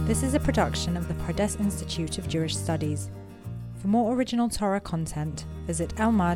This is a production of the Pardes Institute of Jewish Studies. For more original Torah content, visit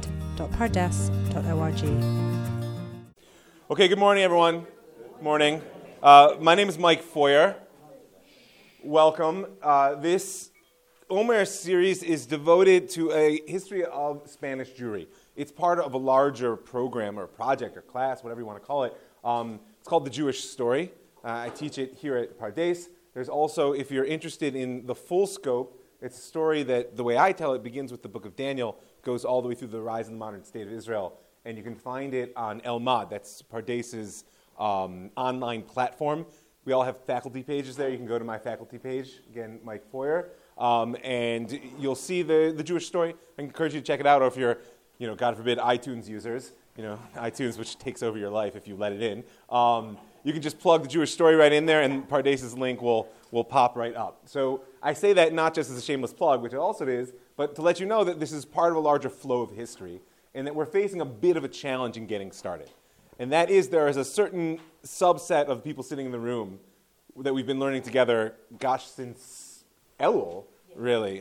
elmad.pardes.org. Okay, good morning, everyone. Morning. My name is Mike Foyer. Welcome. This Omer series is devoted to a history of Spanish Jewry. It's part of a larger program or project or class, whatever you want to call it. It's called The Jewish Story. I teach it here at Pardes. There's also, if you're interested in the full scope, it's a story that, the way I tell it, begins with the book of Daniel, goes all the way through the rise of the modern state of Israel, and you can find it on Elmad. That's Pardes's online platform. We all have faculty pages there. You can go to my faculty page, again, Mike Foyer, and you'll see the Jewish Story. I encourage you to check it out, or if you're, God forbid, iTunes users, iTunes, which takes over your life if you let it in. You can just plug the Jewish Story right in there, and Pardes's link will pop right up. So I say that not just as a shameless plug, which it also is, but to let you know that this is part of a larger flow of history, and that we're facing a bit of a challenge in getting started. And that is, there is a certain subset of people sitting in the room that we've been learning together, since Elul, really.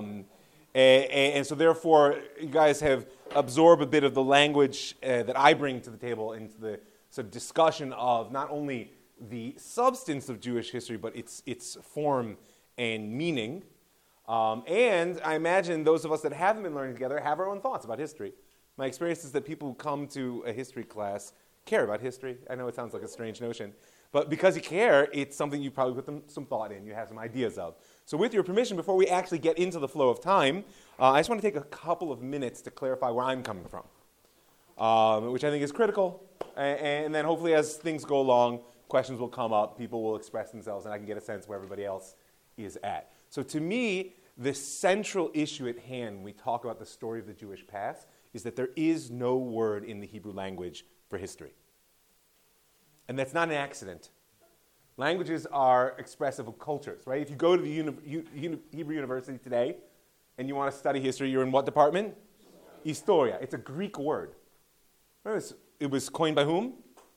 And so therefore, you guys have absorbed a bit of the language that I bring to the table into the sort of discussion of not only the substance of Jewish history, but its form and meaning. And I imagine those of us that haven't been learning together have our own thoughts about history. My experience is that people who come to a history class care about history. I know it sounds like a strange notion, but because you care, it's something you probably put some thought in, you have some ideas of. So with your permission, before we actually get into the flow of time, I just want to take a couple of minutes to clarify where I'm coming from, which I think is critical. And then hopefully as things go along, questions will come up, people will express themselves, and I can get a sense where everybody else is at. So to me, the central issue at hand when we talk about the story of the Jewish past is that there is no word in the Hebrew language for history. And that's not an accident. Languages are expressive of cultures, right? If you go to the Hebrew University today and you want to study history, you're in what department? Historia. It's a Greek word. It was coined by whom?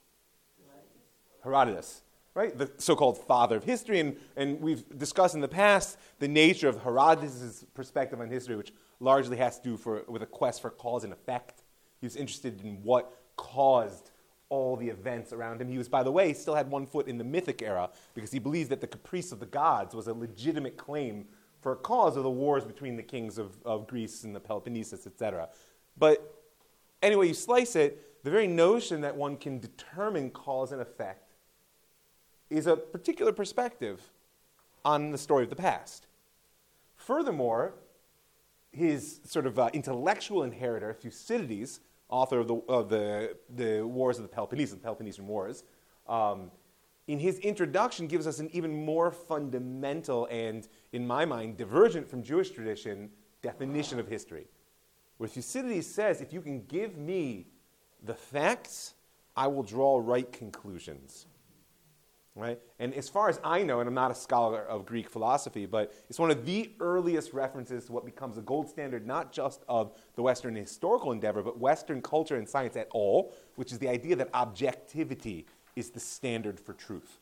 Herodotus, right? The so-called father of history. And we've discussed in the past the nature of Herodotus' perspective on history, which largely has to do with a quest for cause and effect. He was interested in what caused all the events around him. He was, by the way, still had one foot in the mythic era because he believed that the caprice of the gods was a legitimate claim for a cause of the wars between the kings of Greece and the Peloponnesus, etc. But anyway, you slice it, the very notion that one can determine cause and effect is a particular perspective on the story of the past. Furthermore, his sort of intellectual inheritor, Thucydides, author of the Wars of the Peloponnesian Wars, in his introduction gives us an even more fundamental and, in my mind, divergent from Jewish tradition definition of history. Where Thucydides says, if you can give me the facts, I will draw right conclusions. Right? And as far as I know, and I'm not a scholar of Greek philosophy, but it's one of the earliest references to what becomes the gold standard, not just of the Western historical endeavor, but Western culture and science at all, which is the idea that objectivity is the standard for truth.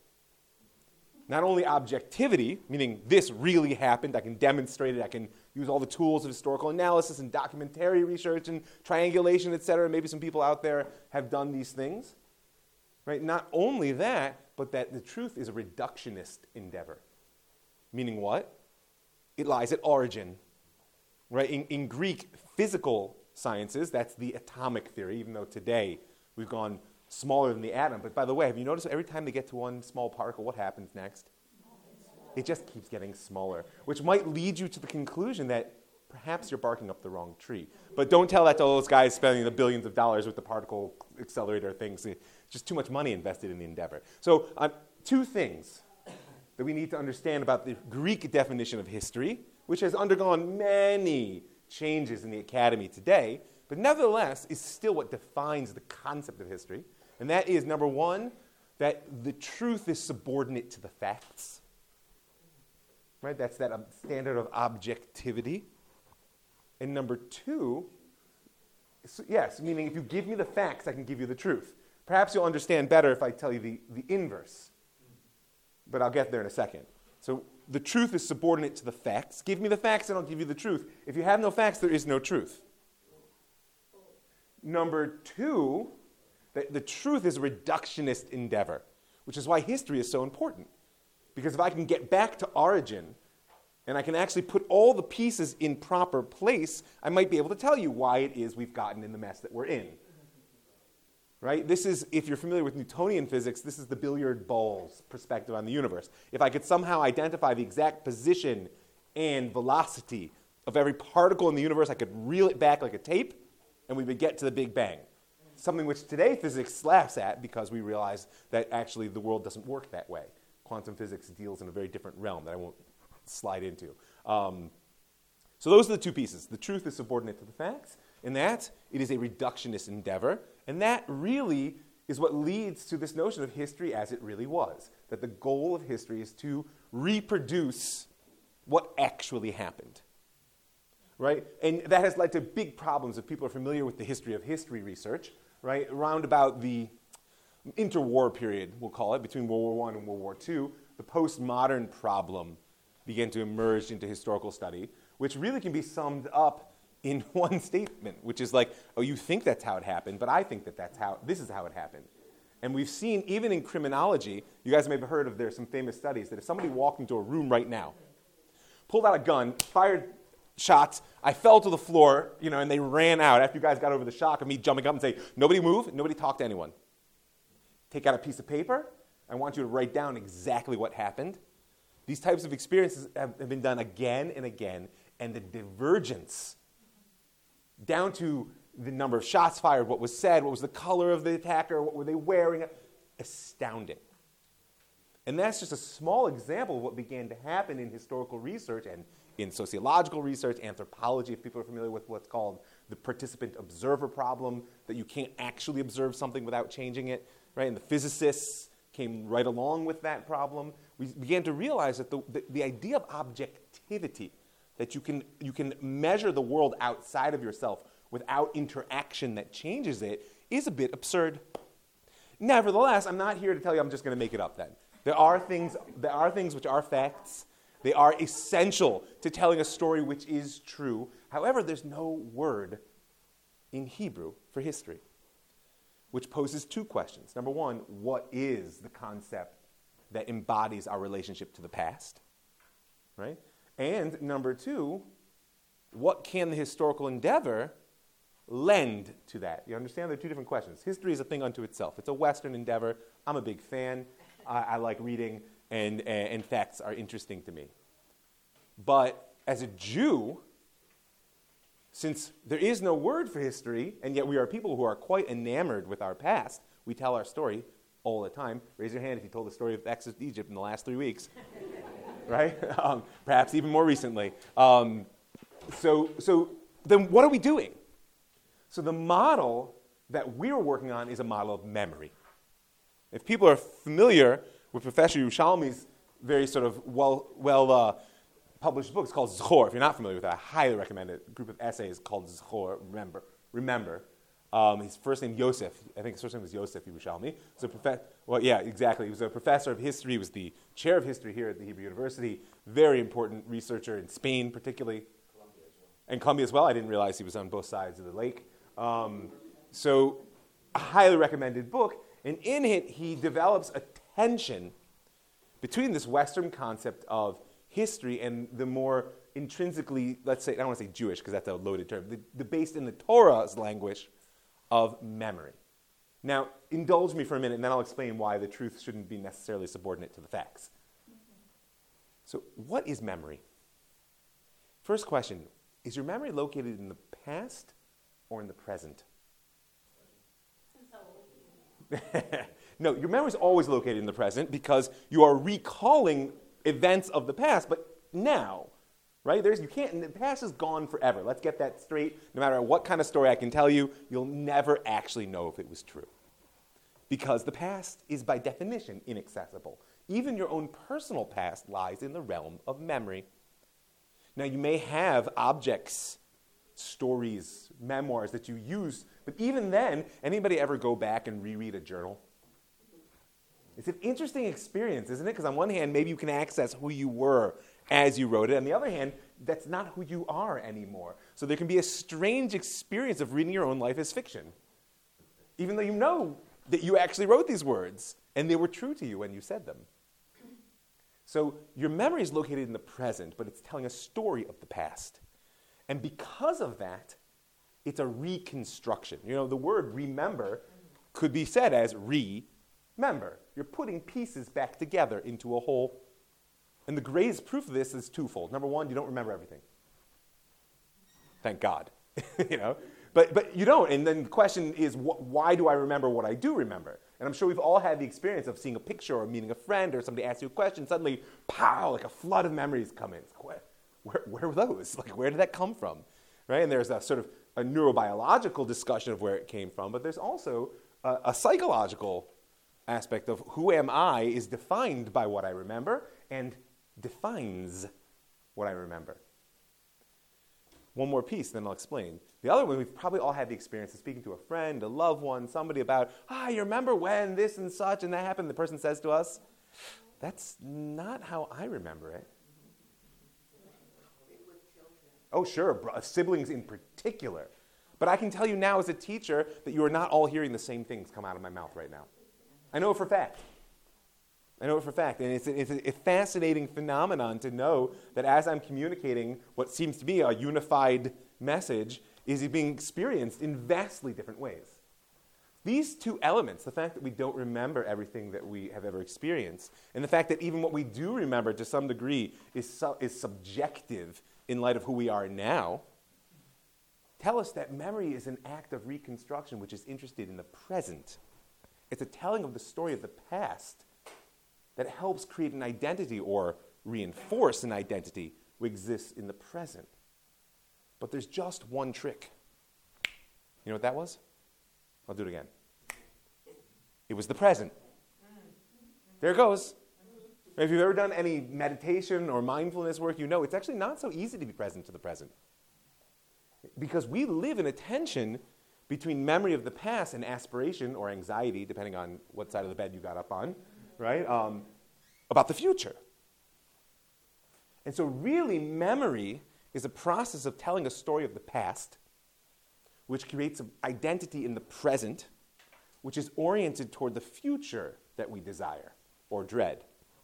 Not only objectivity, meaning this really happened, I can demonstrate it, I can use all the tools of historical analysis and documentary research and triangulation, etc. Maybe some people out there have done these things. Right? Not only that, but that the truth is a reductionist endeavor. Meaning what? It lies at origin. Right? In Greek physical sciences, that's the atomic theory, even though today we've gone smaller than the atom. But by the way, have you noticed every time they get to one small particle, what happens next? It just keeps getting smaller, which might lead you to the conclusion that perhaps you're barking up the wrong tree. But don't tell that to all those guys spending the billions of dollars with the particle accelerator things. It's just too much money invested in the endeavor. So two things that we need to understand about the Greek definition of history, which has undergone many changes in the academy today, but nevertheless is still what defines the concept of history. And that is, number one, that the truth is subordinate to the facts. Right? That's that standard of objectivity. And number two, yes, meaning if you give me the facts, I can give you the truth. Perhaps you'll understand better if I tell you the inverse. But I'll get there in a second. So the truth is subordinate to the facts. Give me the facts and I'll give you the truth. If you have no facts, there is no truth. Number two, the truth is a reductionist endeavor, which is why history is so important. Because if I can get back to origin, and I can actually put all the pieces in proper place, I might be able to tell you why it is we've gotten in the mess that we're in. Right? This is, if you're familiar with Newtonian physics, this is the billiard ball's perspective on the universe. If I could somehow identify the exact position and velocity of every particle in the universe, I could reel it back like a tape, and we would get to the Big Bang. Something which today physics laughs at because we realize that actually the world doesn't work that way. Quantum physics deals in a very different realm that I won't slide into. So those are the two pieces. The truth is subordinate to the facts, and that it is a reductionist endeavor, and that really is what leads to this notion of history as it really was, that the goal of history is to reproduce what actually happened. Right? And that has led to big problems if people are familiar with the history of history research, right? Around about the interwar period, we'll call it, between World War I and World War II, the postmodern problem began to emerge into historical study, which really can be summed up in one statement, which is like, oh, you think that's how it happened, but I think that this is how it happened. And we've seen, even in criminology, you guys may have heard of, there's some famous studies, that if somebody walked into a room right now, pulled out a gun, fired shots, I fell to the floor, and they ran out after you guys got over the shock of me jumping up and say, nobody move, nobody talk to anyone. Take out a piece of paper. I want you to write down exactly what happened. These types of experiences have been done again and again, and the divergence down to the number of shots fired, what was said, what was the color of the attacker, what were they wearing, astounding. And that's just a small example of what began to happen in historical research and in sociological research, anthropology, if people are familiar with what's called the participant observer problem, that you can't actually observe something without changing it, right? And the physicists came right along with that problem. We began to realize that the idea of objectivity, that you can measure the world outside of yourself without interaction that changes it, is a bit absurd. Nevertheless, I'm not here to tell you I'm just going to make it up then. There are things which are facts. They are essential to telling a story which is true. However, there's no word in Hebrew for history, which poses two questions. Number one, what is the concept that embodies our relationship to the past? Right? And number two, what can the historical endeavor lend to that? You understand? There are two different questions. History is a thing unto itself. It's a Western endeavor. I'm a big fan. I like reading, and facts are interesting to me. But as a Jew, since there is no word for history, and yet we are people who are quite enamored with our past, we tell our story all the time. Raise your hand if you told the story of Exodus to Egypt in the last 3 weeks. Right? Perhaps even more recently. So then what are we doing? So the model that we're working on is a model of memory. If people are familiar with Professor Yerushalmi's very sort of well published book, it's called Zchor. If you're not familiar with it, I highly recommend it. A group of essays called Zchor, Remember. His first name, Yosef. I think his first name was Yosef Yerushalmi. Yeah, exactly. He was a professor of history. He was the chair of history here at the Hebrew University. Very important researcher in Spain, particularly. Colombia as well. And Colombia as well. I didn't realize he was on both sides of the lake. So a highly recommended book. And in it, he develops a tension between this Western concept of history and the more intrinsically, let's say, I don't want to say Jewish because that's a loaded term, the based in the Torah's language of memory. Now, indulge me for a minute, and then I'll explain why the truth shouldn't be necessarily subordinate to the facts. So, what is memory? First question, is your memory located in the past or in the present? No, your memory is always located in the present because you are recalling events of the past, but now, right? The past is gone forever. Let's get that straight. No matter what kind of story I can tell you, you'll never actually know if it was true. Because the past is by definition inaccessible. Even your own personal past lies in the realm of memory. Now, you may have objects, stories, memoirs that you use, but even then, anybody ever go back and reread a journal? It's an interesting experience, isn't it? Because on one hand, maybe you can access who you were as you wrote it. On the other hand, that's not who you are anymore. So there can be a strange experience of reading your own life as fiction, even though you know that you actually wrote these words and they were true to you when you said them. So your memory is located in the present, but it's telling a story of the past. And because of that, it's a reconstruction. You know, the word remember could be said as remember. You're putting pieces back together into a whole. And the greatest proof of this is twofold. Number one, you don't remember everything. Thank God. You know? But you don't. And then the question is, why do I remember what I do remember? And I'm sure we've all had the experience of seeing a picture or meeting a friend or somebody asks you a question. Suddenly, pow, like a flood of memories come in. Where were those? Like, where did that come from? Right? And there's a sort of a neurobiological discussion of where it came from. But there's also a psychological aspect of who am I is defined by what I remember and defines what I remember. One more piece, then I'll explain. The other one, we've probably all had the experience of speaking to a friend, a loved one, somebody about, you remember when this and such and that happened? The person says to us, that's not how I remember it. Oh, sure, siblings in particular. But I can tell you now as a teacher that you are not all hearing the same things come out of my mouth right now. I know it for a fact. And it's a fascinating phenomenon to know that as I'm communicating what seems to be a unified message is being experienced in vastly different ways. These two elements, the fact that we don't remember everything that we have ever experienced, and the fact that even what we do remember to some degree is subjective in light of who we are now, tell us that memory is an act of reconstruction which is interested in the present. It's a telling of the story of the past that helps create an identity or reinforce an identity which exists in the present. But there's just one trick. You know what that was? I'll do it again. It was the present. There it goes. If you've ever done any meditation or mindfulness work, you know it's actually not so easy to be present to the present. Because we live in a tension between memory of the past and aspiration or anxiety, depending on what side of the bed you got up on, right? About the future. And so really memory is a process of telling a story of the past, which creates an identity in the present, which is oriented toward the future that we desire or dread.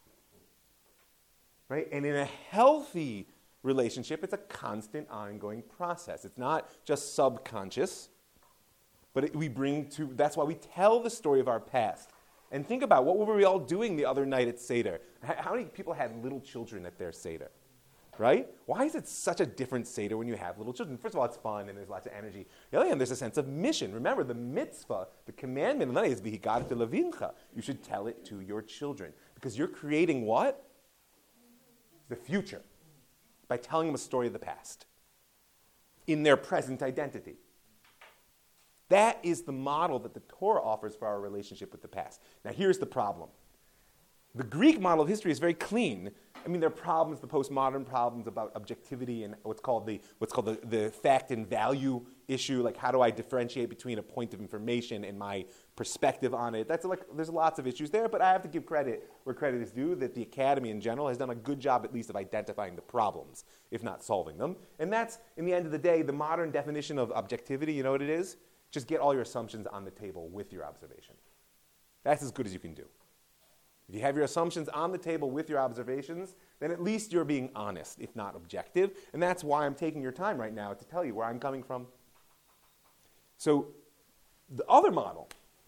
Right? And in a healthy relationship, it's a constant, ongoing process. It's not just subconscious, but that's why we tell the story of our past. And think about, what were we all doing the other night at Seder? How many people had little children at their Seder? Right? Why is it such a different Seder when you have little children? First of all, it's fun and there's lots of energy. The other hand, there's a sense of mission. Remember, the mitzvah, the commandment of the night is v'higadah levincha. You should tell it to your children. Because you're creating what? The future. By telling them a story of the past. In their present identity. That is the model that the Torah offers for our relationship with the past. Now, here's the problem. The Greek model of history is very clean. I mean, there are problems, the postmodern problems about objectivity and what's called the fact and value issue. Like, how do I differentiate between a point of information and my perspective on it? There's lots of issues there, but I have to give credit where credit is due that the Academy in general has done a good job, at least, of identifying the problems, if not solving them. And that's, in the end of the day, the modern definition of objectivity. You know what it is? Just get all your assumptions on the table with your observation. That's as good as you can do. If you have your assumptions on the table with your observations, then at least you're being honest, if not objective. And that's why I'm taking your time right now to tell you where I'm coming from. So the other model,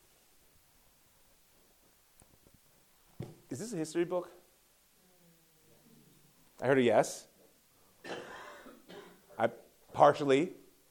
is this a history book? I heard a yes. Partially.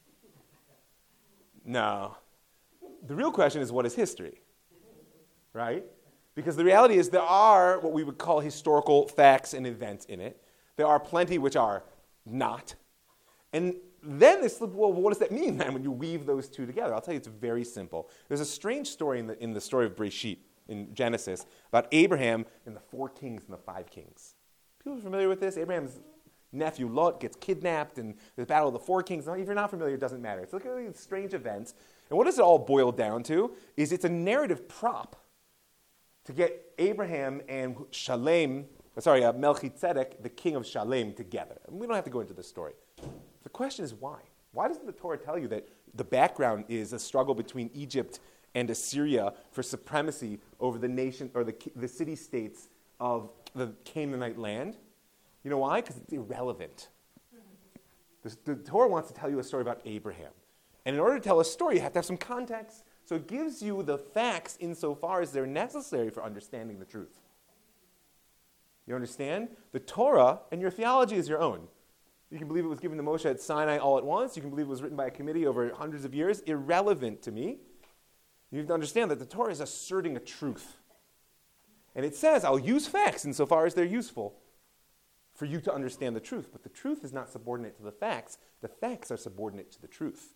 No. The real question is, what is history? Right? Because the reality is there are what we would call historical facts and events in it. There are plenty which are not. And then what does that mean then when you weave those two together? I'll tell you, it's very simple. There's a strange story in the story of Breshit in Genesis about Abraham and the 4 kings and the 5 kings. People are familiar with this? Abraham's nephew Lot gets kidnapped, and there's a battle of the 4 kings. If you're not familiar, it doesn't matter. It's look at these strange events. And what does it all boil down to is it's a narrative prop to get Abraham and Melchizedek, the king of Shalem, together. And we don't have to go into this story. The question is why? Why doesn't the Torah tell you that the background is a struggle between Egypt and Assyria for supremacy over the nation or the city-states of the Canaanite land? You know why? Because it's irrelevant. The Torah wants to tell you a story about Abraham. And in order to tell a story, you have to have some context. So it gives you the facts insofar as they're necessary for understanding the truth. You understand? The Torah and your theology is your own. You can believe it was given to Moshe at Sinai all at once. You can believe it was written by a committee over hundreds of years. Irrelevant to me. You have to understand that the Torah is asserting a truth. And it says, I'll use facts insofar as they're useful for you to understand the truth. But the truth is not subordinate to the facts. The facts are subordinate to the truth.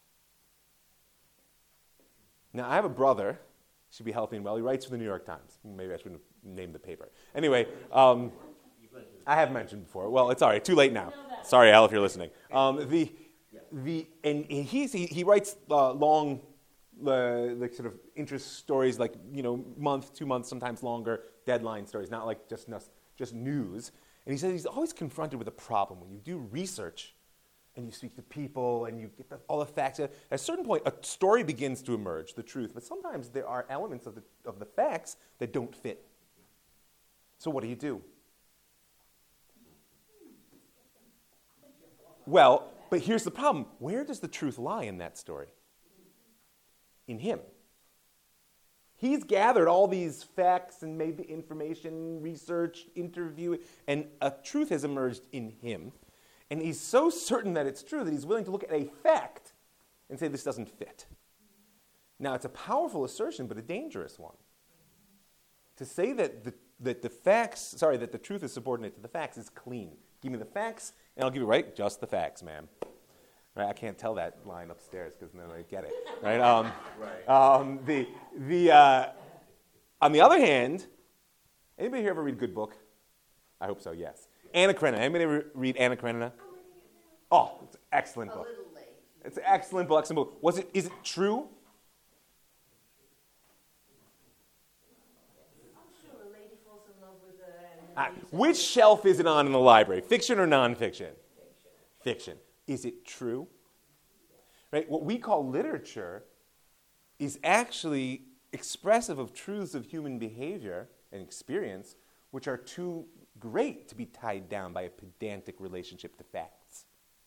Now, I have a brother. Should be healthy and well. He writes for the New York Times. Maybe I shouldn't have named the paper. Anyway, I have mentioned before. Well, it's all right. Too late now. Sorry, Al, if you're listening. He writes long, sort of interest stories, like month, 2 months, sometimes longer deadline stories, not like just news. And he says he's always confronted with a problem when you do research and you speak to people and you get all the facts. At a certain point, a story begins to emerge, the truth. But sometimes there are elements of the facts that don't fit. So what do? Well, but here's the problem. Where does the truth lie in that story? In him. He's gathered all these facts and maybe information, research, interview, and a truth has emerged in him. And he's so certain that it's true that he's willing to look at a fact and say this doesn't fit. Now, it's a powerful assertion, but a dangerous one. To say that the truth is subordinate to the facts is clean. Give me the facts, and I'll give you, just the facts, ma'am. Right? I can't tell that line upstairs because then I get it. Right? On the other hand, anybody here ever read a good book? I hope so, yes. Anna Karenina. Anybody ever read Anna Karenina? Oh, it's an excellent book. A little late. It's an excellent book. Is it true? I'm sure a lady falls in love with her. Which shelf is it on in the library? Fiction or nonfiction? Fiction. Is it true? Right? What we call literature is actually expressive of truths of human behavior and experience, which are too great to be tied down by a pedantic relationship to facts.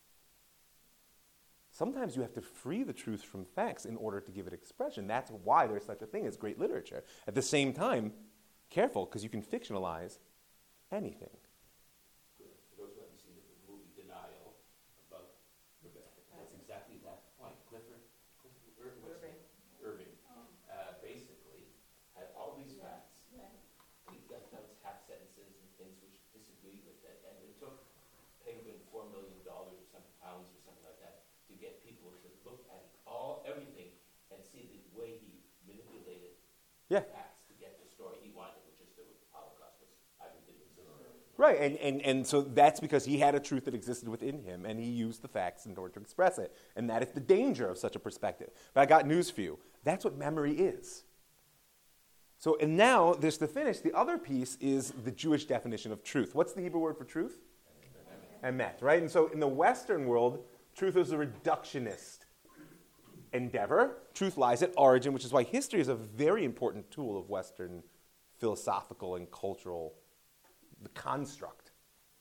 Sometimes you have to free the truth from facts in order to give it expression. That's why there's such a thing as great literature. At the same time, careful, because you can fictionalize anything. For those who haven't seen the movie Denial about Rebecca, that's exactly that point. Clifford Irving basically had all these facts. He got those half sentences and things which disagreed with it, and it took Penguin $4 million or some pounds or something like that to get people to look at everything and see the way he manipulated facts to get the story he wanted, which is the Holocaust was didn't exist. Right, and so that's because he had a truth that existed within him, and he used the facts in order to express it. And that is the danger of such a perspective. But I got news for you. That's what memory is. So, and now, there's to finish, the other piece is the Jewish definition of truth. What's the Hebrew word for truth? Emet, right? And so in the Western world, truth is a reductionist endeavor. Truth lies at origin, which is why history is a very important tool of Western philosophical and cultural construct.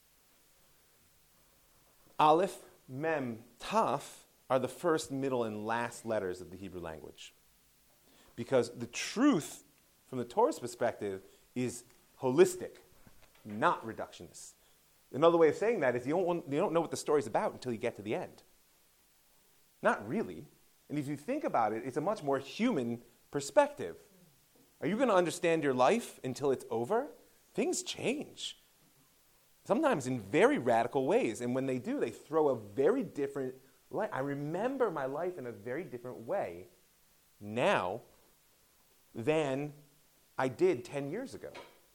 Aleph, Mem, Taf are the first, middle, and last letters of the Hebrew language. Because the truth, from the Torah's perspective, is holistic, not reductionist. Another way of saying that is you don't know what the story's about until you get to the end. Not really. And if you think about it, it's a much more human perspective. Are you going to understand your life until it's over? Things change. Sometimes in very radical ways. And when they do, they throw a very different light. I remember my life in a very different way now than I did 10 years ago.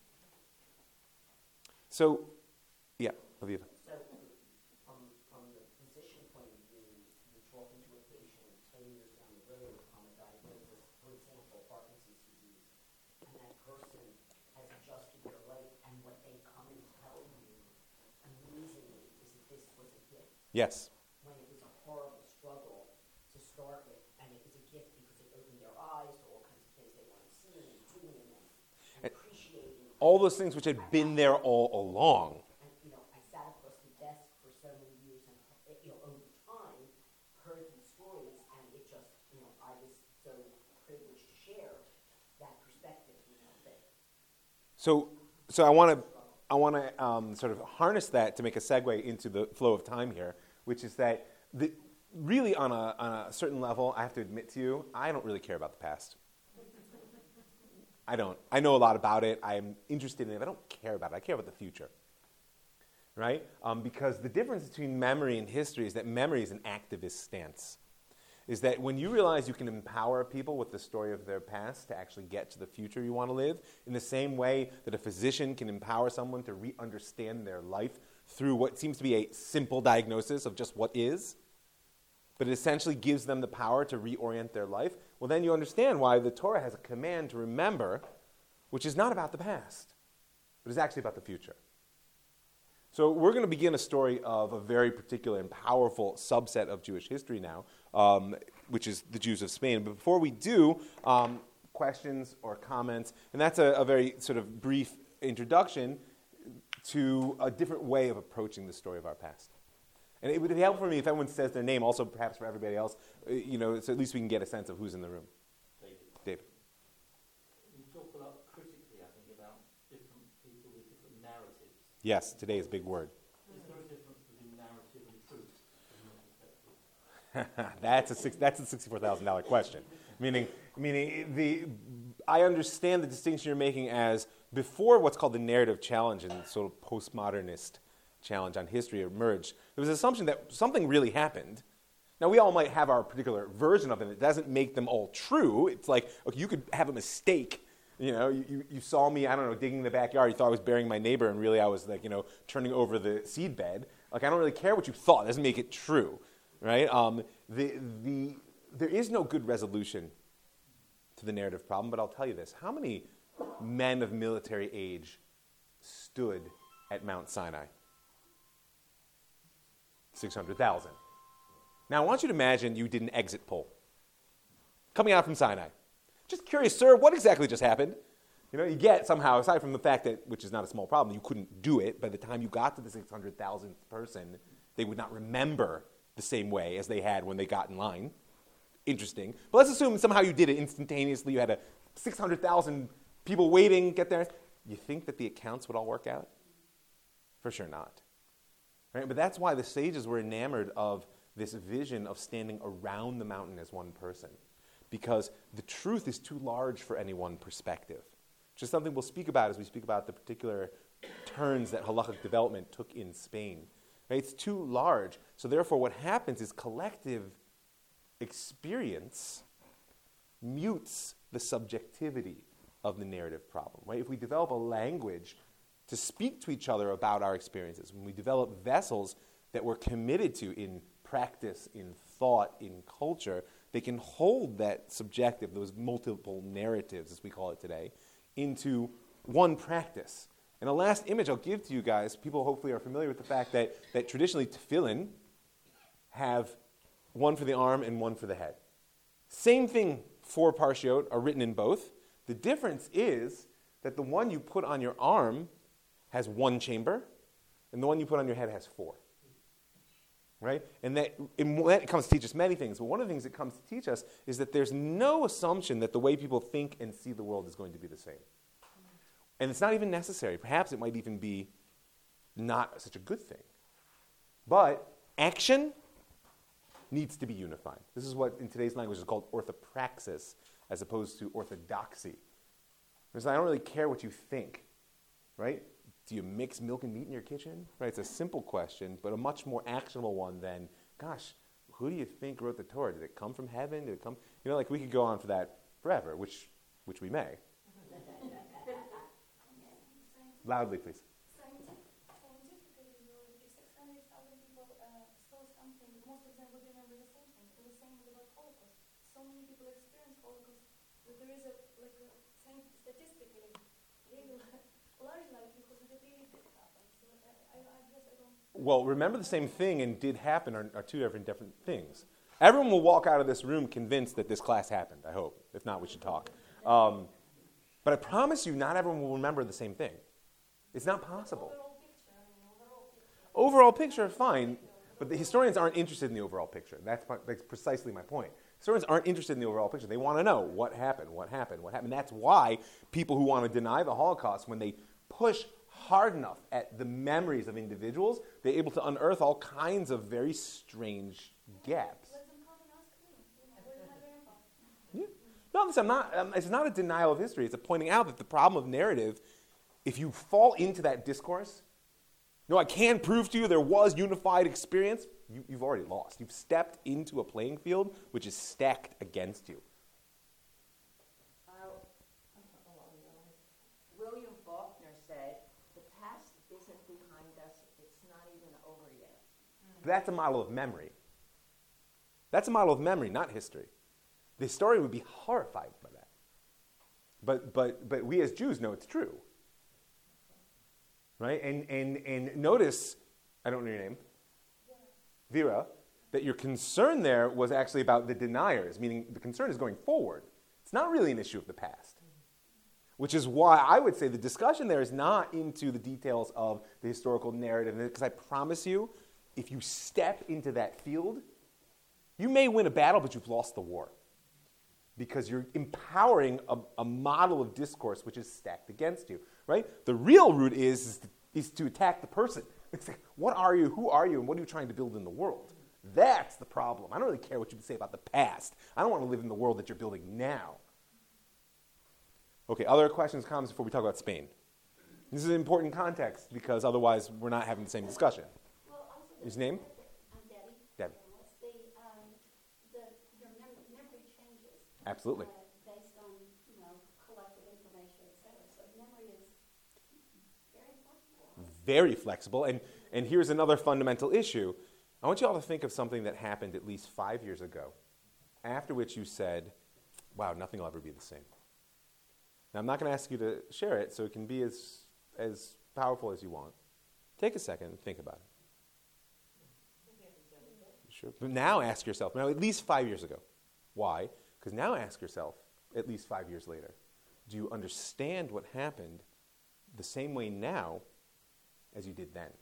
So, yeah, Aviva. So, from the physician point of view, you're talking to a patient 10 years down the road on a diagnosis, for example, Parkinson's disease, and that person Yes. when it was a horrible struggle to start with, and it was a gift because it opened their eyes to all kinds of things they weren't seeing and doing and appreciating. All those things which had been there all along. And, I sat across the desk for so many years and, over time, heard these stories, and it just, I was so privileged to share that perspective, that So I want to sort of harness that to make a segue into the flow of time here, which is that really on a certain level, I have to admit to you, I don't really care about the past. I don't. I know a lot about it. I'm interested in it. I don't care about it. I care about the future, right? Because the difference between memory and history is that memory is an activist stance. Is that when you realize you can empower people with the story of their past to actually get to the future you want to live, in the same way that a physician can empower someone to re-understand their life through what seems to be a simple diagnosis of just what is, but it essentially gives them the power to reorient their life, well, then you understand why the Torah has a command to remember, which is not about the past, but is actually about the future. So we're going to begin a story of a very particular and powerful subset of Jewish history now, which is the Jews of Spain. But before we do, questions or comments, and that's a very sort of brief introduction to a different way of approaching the story of our past. And it would be helpful for me if everyone says their name, also perhaps for everybody else, so at least we can get a sense of who's in the room. David. You talk a lot critically, I think, about different people with different narratives. Yes, today is a big word. Is there a difference between narrative and truth from your perspective? That's a $64,000 question. Meaning, I understand the distinction you're making as before what's called the narrative challenge and sort of postmodernist challenge on history emerged. There was an assumption that something really happened. Now, we all might have our particular version of it. It doesn't make them all true. It's like, okay, you could have a mistake. You saw me, I don't know, digging in the backyard. You thought I was burying my neighbor, and really I was like, turning over the seed bed. Like, I don't really care what you thought. It doesn't make it true, right? There is no good resolution to the narrative problem, but I'll tell you this. How many men of military age stood at Mount Sinai? 600,000. Now, I want you to imagine you did an exit poll coming out from Sinai. Just curious, sir, what exactly just happened? You get somehow, aside from the fact that, which is not a small problem, you couldn't do it, by the time you got to the 600,000th person, they would not remember the same way as they had when they got in line. Interesting. But let's assume somehow you did it instantaneously. You had 600,000 people waiting, get there. You think that the accounts would all work out? For sure not. Right? But that's why the sages were enamored of this vision of standing around the mountain as one person. Because the truth is too large for any one perspective. Which is something we'll speak about as we speak about the particular turns that halachic development took in Spain. Right? It's too large. So therefore what happens is collective experience mutes the subjectivity of the narrative problem. Right? If we develop a language to speak to each other about our experiences, when we develop vessels that we're committed to in practice, in thought, in culture, they can hold that subjective, those multiple narratives, as we call it today, into one practice. And the last image I'll give to you guys, people hopefully are familiar with the fact that traditionally tefillin have one for the arm and one for the head. Same thing, 4 parshiot are written in both. The difference is that the one you put on your arm has 1 chamber, and the one you put on your head has 4. Right? And that comes to teach us many things. But one of the things it comes to teach us is that there's no assumption that the way people think and see the world is going to be the same. And it's not even necessary. Perhaps it might even be not such a good thing. But action needs to be unified. This is what in today's language is called orthopraxis as opposed to orthodoxy. Because I don't really care what you think, right? Do you mix milk and meat in your kitchen? Right? It's a simple question, but a much more actionable one than, gosh, who do you think wrote the Torah? Did it come from heaven? Did it come? Like we could go on for that forever, which we may. Loudly, please. Scientifically, if 600,000 people saw something, most of them would remember the same thing. And the same with about Holocaust. So many people experience Holocaust that there is a statistically really large likelihood that it really did happen. So I guess I don't. Well, remember the same thing and did happen are two different things. Everyone will walk out of this room convinced that this class happened, I hope. If not, we should talk. But I promise you, not everyone will remember the same thing. It's not possible. Overall picture, fine. But the historians aren't interested in the overall picture. That's precisely my point. Historians aren't interested in the overall picture. They want to know what happened. That's why people who want to deny the Holocaust, when they push hard enough at the memories of individuals, they're able to unearth all kinds of very strange gaps. Yeah. No, listen, it's not a denial of history. It's a pointing out that the problem of narrative, if you fall into that discourse, no, I can prove to you there was unified experience, you've already lost. You've stepped into a playing field which is stacked against you. William Faulkner said, the past isn't behind us, it's not even over yet. That's a model of memory. That's a model of memory, not history. The historian would be horrified by that. But we as Jews know it's true. Right? And notice, I don't know your name, Vera, that your concern there was actually about the deniers, meaning the concern is going forward. It's not really an issue of the past. Which is why I would say the discussion there is not into the details of the historical narrative, because I promise you, if you step into that field, you may win a battle, but you've lost the war. Because you're empowering a model of discourse which is stacked against you, right? The real root is to attack the person. It's like, what are you, who are you, and what are you trying to build in the world? That's the problem. I don't really care what you say about the past. I don't want to live in the world that you're building now. Okay, other questions, comments before we talk about Spain? This is an important context because otherwise we're not having the same discussion. Well, also His name? I'm Debbie. Debbie. Your memory changes. Absolutely. Based on, collected information, et cetera. So memory is very flexible. Very flexible. And here's another fundamental issue. I want you all to think of something that happened at least 5 years ago, after which you said, wow, nothing will ever be the same. Now, I'm not going to ask you to share it, so it can be as powerful as you want. Take a second and think about it. Sure. But now ask yourself, now at least 5 years ago. Why? Because now ask yourself, at least 5 years later, do you understand what happened the same way now as you did then?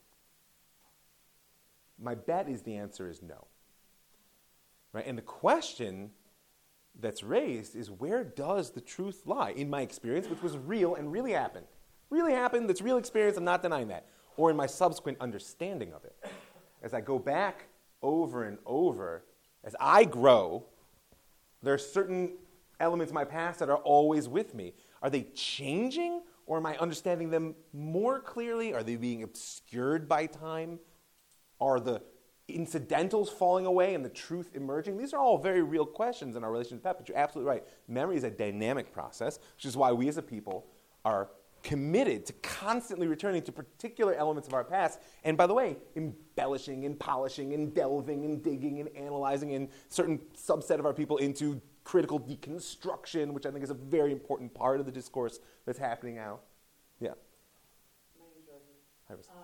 My bet is the answer is no. Right? And the question that's raised is, where does the truth lie? In my experience, which was real and really happened. Really happened, that's real experience, I'm not denying that. Or in my subsequent understanding of it. As I go back over and over, as I grow, there are certain elements of my past that are always with me. Are they changing, or am I understanding them more clearly? Are they being obscured by time? Are the incidentals falling away and the truth emerging? These are all very real questions in our relation to past, but you're absolutely right. Memory is a dynamic process, which is why we as a people are committed to constantly returning to particular elements of our past, and by the way, embellishing and polishing and delving and digging and analyzing in certain subset of our people into critical deconstruction, which I think is a very important part of the discourse that's happening now. Yeah. My name's Rosie. Hi, Rosie.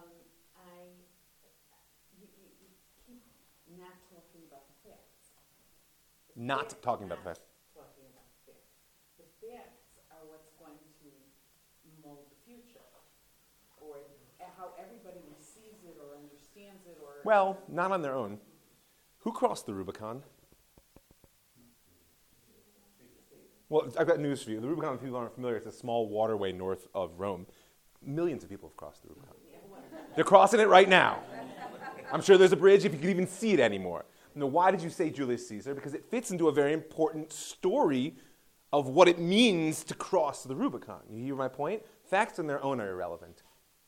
You keep not talking about the facts. Not talking about the facts. Talking about the facts. The facts are what's going to mold the future, or how everybody receives it or understands it, or... Well, not on their own. Who crossed the Rubicon? Well, I've got news for you. The Rubicon, if people aren't familiar, it's a small waterway north of Rome. Millions of people have crossed the Rubicon. They're crossing it right now. I'm sure there's a bridge if you could even see it anymore. Now, why did you say Julius Caesar? Because it fits into a very important story of what it means to cross the Rubicon. You hear my point? Facts on their own are irrelevant.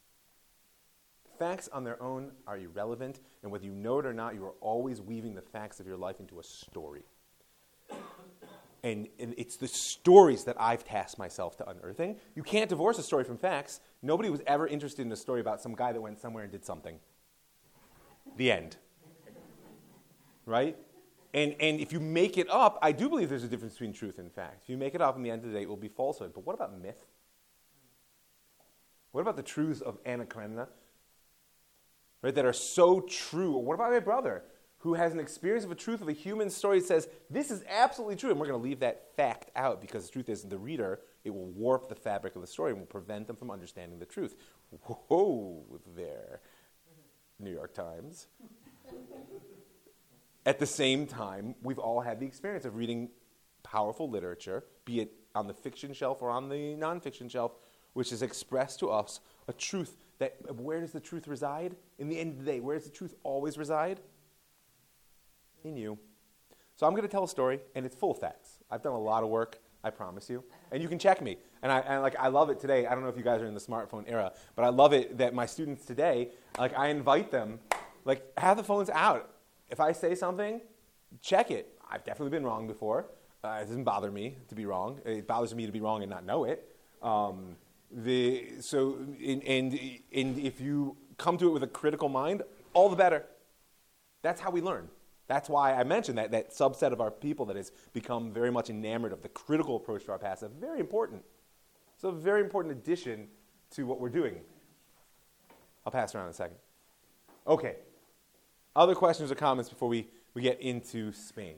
Facts on their own are irrelevant, and whether you know it or not, you are always weaving the facts of your life into a story. And it's the stories that I've tasked myself to unearthing. You can't divorce a story from facts. Nobody was ever interested in a story about some guy that went somewhere and did something. The end. Right? And if you make it up, I do believe there's a difference between truth and fact. If you make it up, in the end of the day, it will be falsehood. But what about myth? What about the truths of Anna Karenina? right, that are so true. Or what about my brother who has an experience of a truth of a human story that says, this is absolutely true, and we're going to leave that fact out because the truth is, the reader, it will warp the fabric of the story and will prevent them from understanding the truth. Whoa there, New York Times. At the same time, we've all had the experience of reading powerful literature, be it on the fiction shelf or on the nonfiction shelf, which has expressed to us a truth that, where does the truth reside? In the end of the day, where does the truth always reside? In you. So I'm going to tell a story, and it's full of facts. I've done a lot of work, I promise you. And you can check me. And I love it today. I don't know if you guys are in the smartphone era, but I love it that my students today, I invite them, have the phones out. If I say something, check it. I've definitely been wrong before. It doesn't bother me to be wrong. It bothers me to be wrong and not know it. And if you come to it with a critical mind, all the better. That's how we learn. That's why I mentioned that subset of our people that has become very much enamored of the critical approach to our past. It's very important. It's a very important addition to what we're doing. I'll pass around in a second. Okay. Other questions or comments before we get into Spain?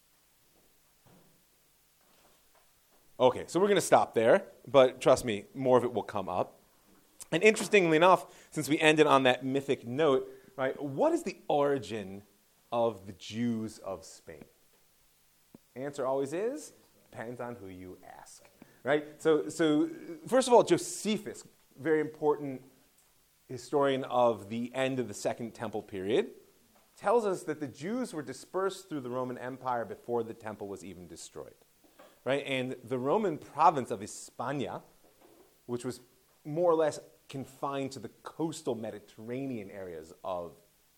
Okay, so we're going to stop there, but trust me, more of it will come up. And interestingly enough, since we ended on that mythic note, right, what is the origin of the Jews of Spain? Answer always is, depends on who you ask, right? So first of all, Josephus, very important historian of the end of the Second Temple period, tells us that the Jews were dispersed through the Roman Empire before the temple was even destroyed, right? And the Roman province of Hispania, which was more or less confined to the coastal Mediterranean areas of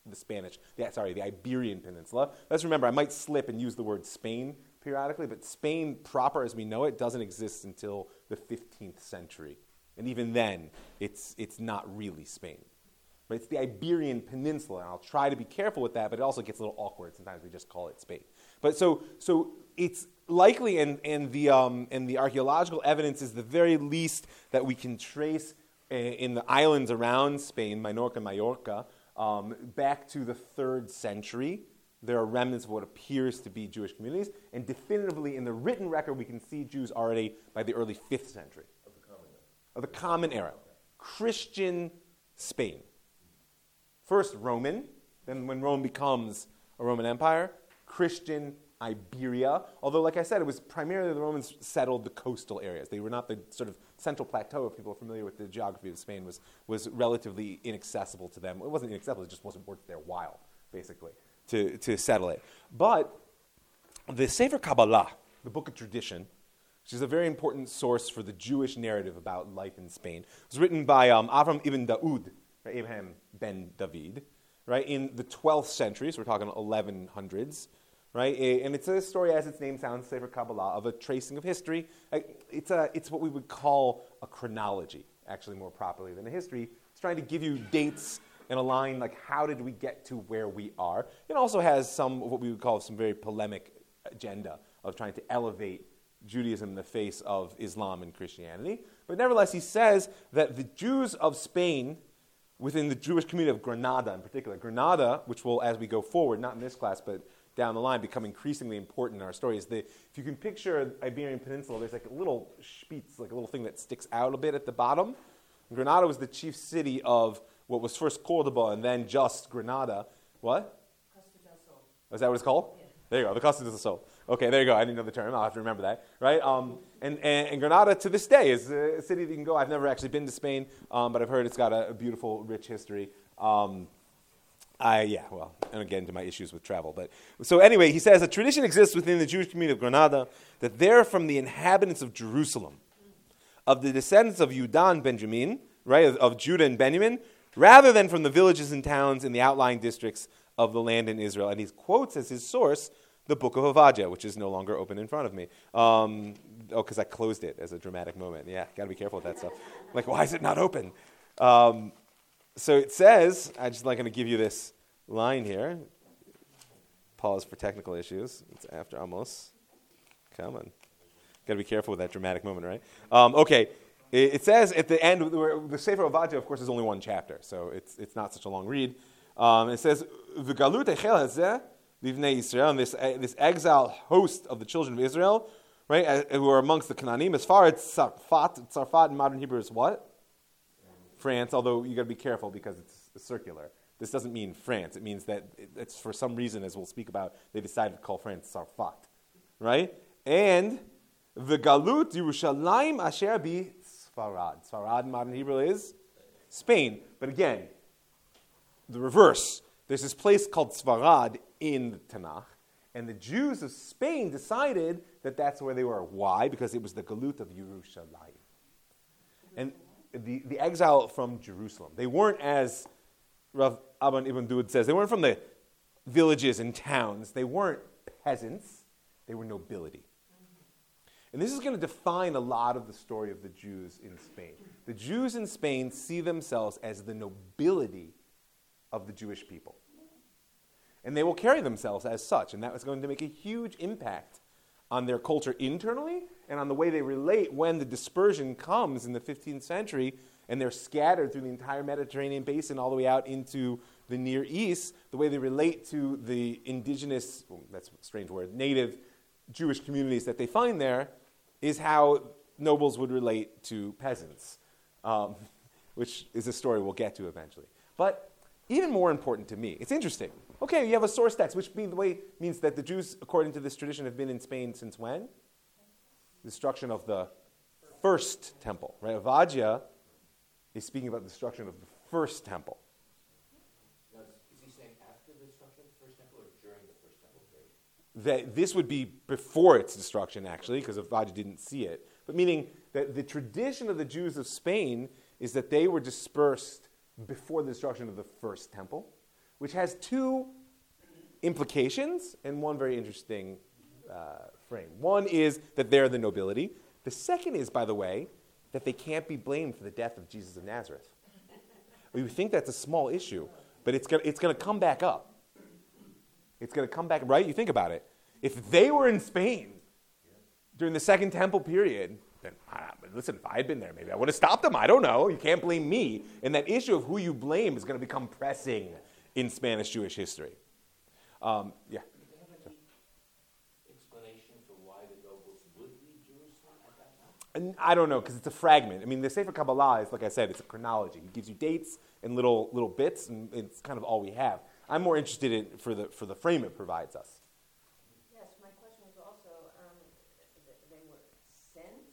the Iberian Peninsula. Let's remember, I might slip and use the word Spain periodically, but Spain proper as we know it doesn't exist until the 15th century. And even then, it's not really Spain. But it's the Iberian Peninsula, and I'll try to be careful with that, but it also gets a little awkward. Sometimes we just call it Spain. But so it's likely, and the archaeological evidence is the very least that we can trace in the islands around Spain, Minorca, Mallorca, back to the 3rd century. There are remnants of what appears to be Jewish communities, and definitively in the written record we can see Jews already by the early 5th century. Of the Common Era. Christian Spain. First Roman, then when Rome becomes a Roman Empire, Christian Iberia, although like I said, it was primarily the Romans settled the coastal areas. They were not the sort of central plateau, if people are familiar with the geography of Spain, was relatively inaccessible to them. It wasn't inaccessible, it just wasn't worth their while, basically, to settle it. But the Sefer Kabbalah, the Book of Tradition, which is a very important source for the Jewish narrative about life in Spain, was written by Avram ibn Daud, right, Abraham ben David, right, in the 12th century, so we're talking 1100s, right? And it's a story, as its name sounds, Sefer Kabbalah, of a tracing of history. It's what we would call a chronology, actually more properly than a history. It's trying to give you dates and align, how did we get to where we are. It also has some of what we would call some very polemic agenda of trying to elevate Judaism in the face of Islam and Christianity. But nevertheless, he says that the Jews of Spain, within the Jewish community of Granada in particular, Granada, which will, as we go forward, not in this class, but down the line, become increasingly important in our stories. If you can picture an Iberian Peninsula, there's a little spitz, a little thing that sticks out a bit at the bottom. Granada was the chief city of what was first Cordoba and then just Granada. What? Costa del Sol. Is that what it's called? Yeah. There you go, the Costa del Sol. Okay, there you go. I didn't know the term. I'll have to remember that, right? And Granada to this day is a city that you can go. I've never actually been to Spain, but I've heard it's got a beautiful, rich history. And again, to my issues with travel. But so anyway, he says, a tradition exists within the Jewish community of Granada that they're from the inhabitants of Jerusalem, of the descendants of Judah and Benjamin, right, of Judah and Benjamin, rather than from the villages and towns in the outlying districts of the land in Israel. And he quotes as his source the Book of Obadiah, which is no longer open in front of me. Because I closed it as a dramatic moment. Yeah, got to be careful with that stuff. Why is it not open? So it says, I'm just not going to give you this line here. Pause for technical issues. It's after Amos. Come on. Got to be careful with that dramatic moment, right? Okay. It says at the end, the Sefer Obadiah, of course, is only one chapter, so it's not such a long read. It says, "V'galut echel hazeh livnei Yisrael," and this exile host of the children of Israel, right, who are amongst the Canaanim. As far as Tzarfat in modern Hebrew is what? France, although you got to be careful because it's circular. This doesn't mean France. It means that it's for some reason, as we'll speak about, they decided to call France Tzarfat, right? And the Galut Yerushalayim asher bi Sfarad. Sfarad in modern Hebrew is Spain. But again, the reverse. There's this place called Sfarad in the Tanakh, and the Jews of Spain decided that that's where they were. Why? Because it was the Galut of Yerushalayim. And the exile from Jerusalem. They weren't, as Rav Abban Ibn Dud says, they weren't from the villages and towns. They weren't peasants. They were nobility. And this is going to define a lot of the story of the Jews in Spain. The Jews in Spain see themselves as the nobility of the Jewish people. And they will carry themselves as such. And that was going to make a huge impact on their culture internally and on the way they relate when the dispersion comes in the 15th century and they're scattered through the entire Mediterranean basin all the way out into the Near East. The way they relate to the indigenous, that's a strange word, native Jewish communities that they find there is how nobles would relate to peasants, which is a story we'll get to eventually. But even more important to me, it's interesting. Okay, you have a source text, which means that the Jews, according to this tradition, have been in Spain since when? The destruction of the first temple. Right? Avadia is speaking about the destruction of the first temple. Now, is he saying after the destruction of the first temple or during the first temple period? That this would be before its destruction, actually, because Avadia didn't see it. But meaning that the tradition of the Jews of Spain is that they were dispersed before the destruction of the first temple, which has two implications and one very interesting frame. One is that they're the nobility. The second is, by the way, that they can't be blamed for the death of Jesus of Nazareth. We think that's a small issue, but it's going to come back up. It's going to come back, right? You think about it. If they were in Spain during the Second Temple period, then, listen, if I had been there, maybe I would have stopped them. I don't know. You can't blame me. And that issue of who you blame is going to become pressing in Spanish Jewish history. Yeah. Do they have any explanation for why the nobles would leave Jerusalem at that time? And I don't know, because it's a fragment. I mean, the Sefer Kabbalah is, like I said, it's a chronology. It gives you dates and little bits, and it's kind of all we have. I'm more interested in for the frame it provides us. Yes, my question was also, they were sent?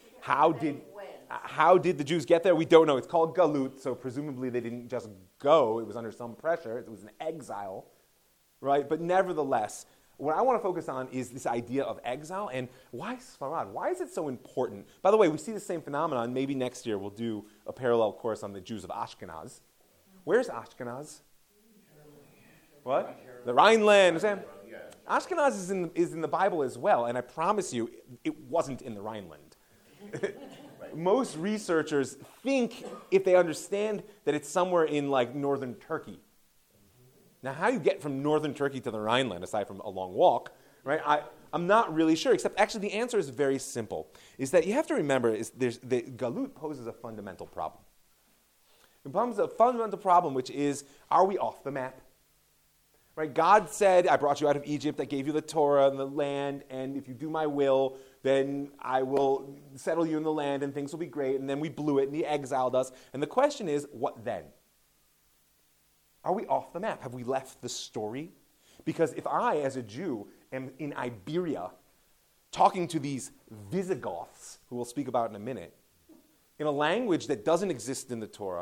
How did the Jews get there? We don't know. It's called Galut, so presumably they didn't just go. It was under some pressure. It was an exile, right? But nevertheless, what I want to focus on is this idea of exile and why Sfarad? Why is it so important? By the way, we see the same phenomenon. Maybe next year we'll do a parallel course on the Jews of Ashkenaz. Where's Ashkenaz? What? The Rhineland. Ashkenaz is in the Bible as well, and I promise you, it wasn't in the Rhineland. Most researchers think, if they understand, that it's somewhere in like northern Turkey. Now, how you get from northern Turkey to the Rhineland, aside from a long walk, right? I'm not really sure, except actually the answer is very simple. Is that you have to remember, the Galut poses a fundamental problem. It poses a fundamental problem, which is, are we off the map? Right? God said, I brought you out of Egypt, I gave you the Torah and the land, and if you do my will, then I will settle you in the land and things will be great. And then we blew it and he exiled us. And the question is, what then? Are we off the map? Have we left the story? Because if I, as a Jew, am in Iberia talking to these Visigoths, who we'll speak about in a minute, in a language that doesn't exist in the Torah,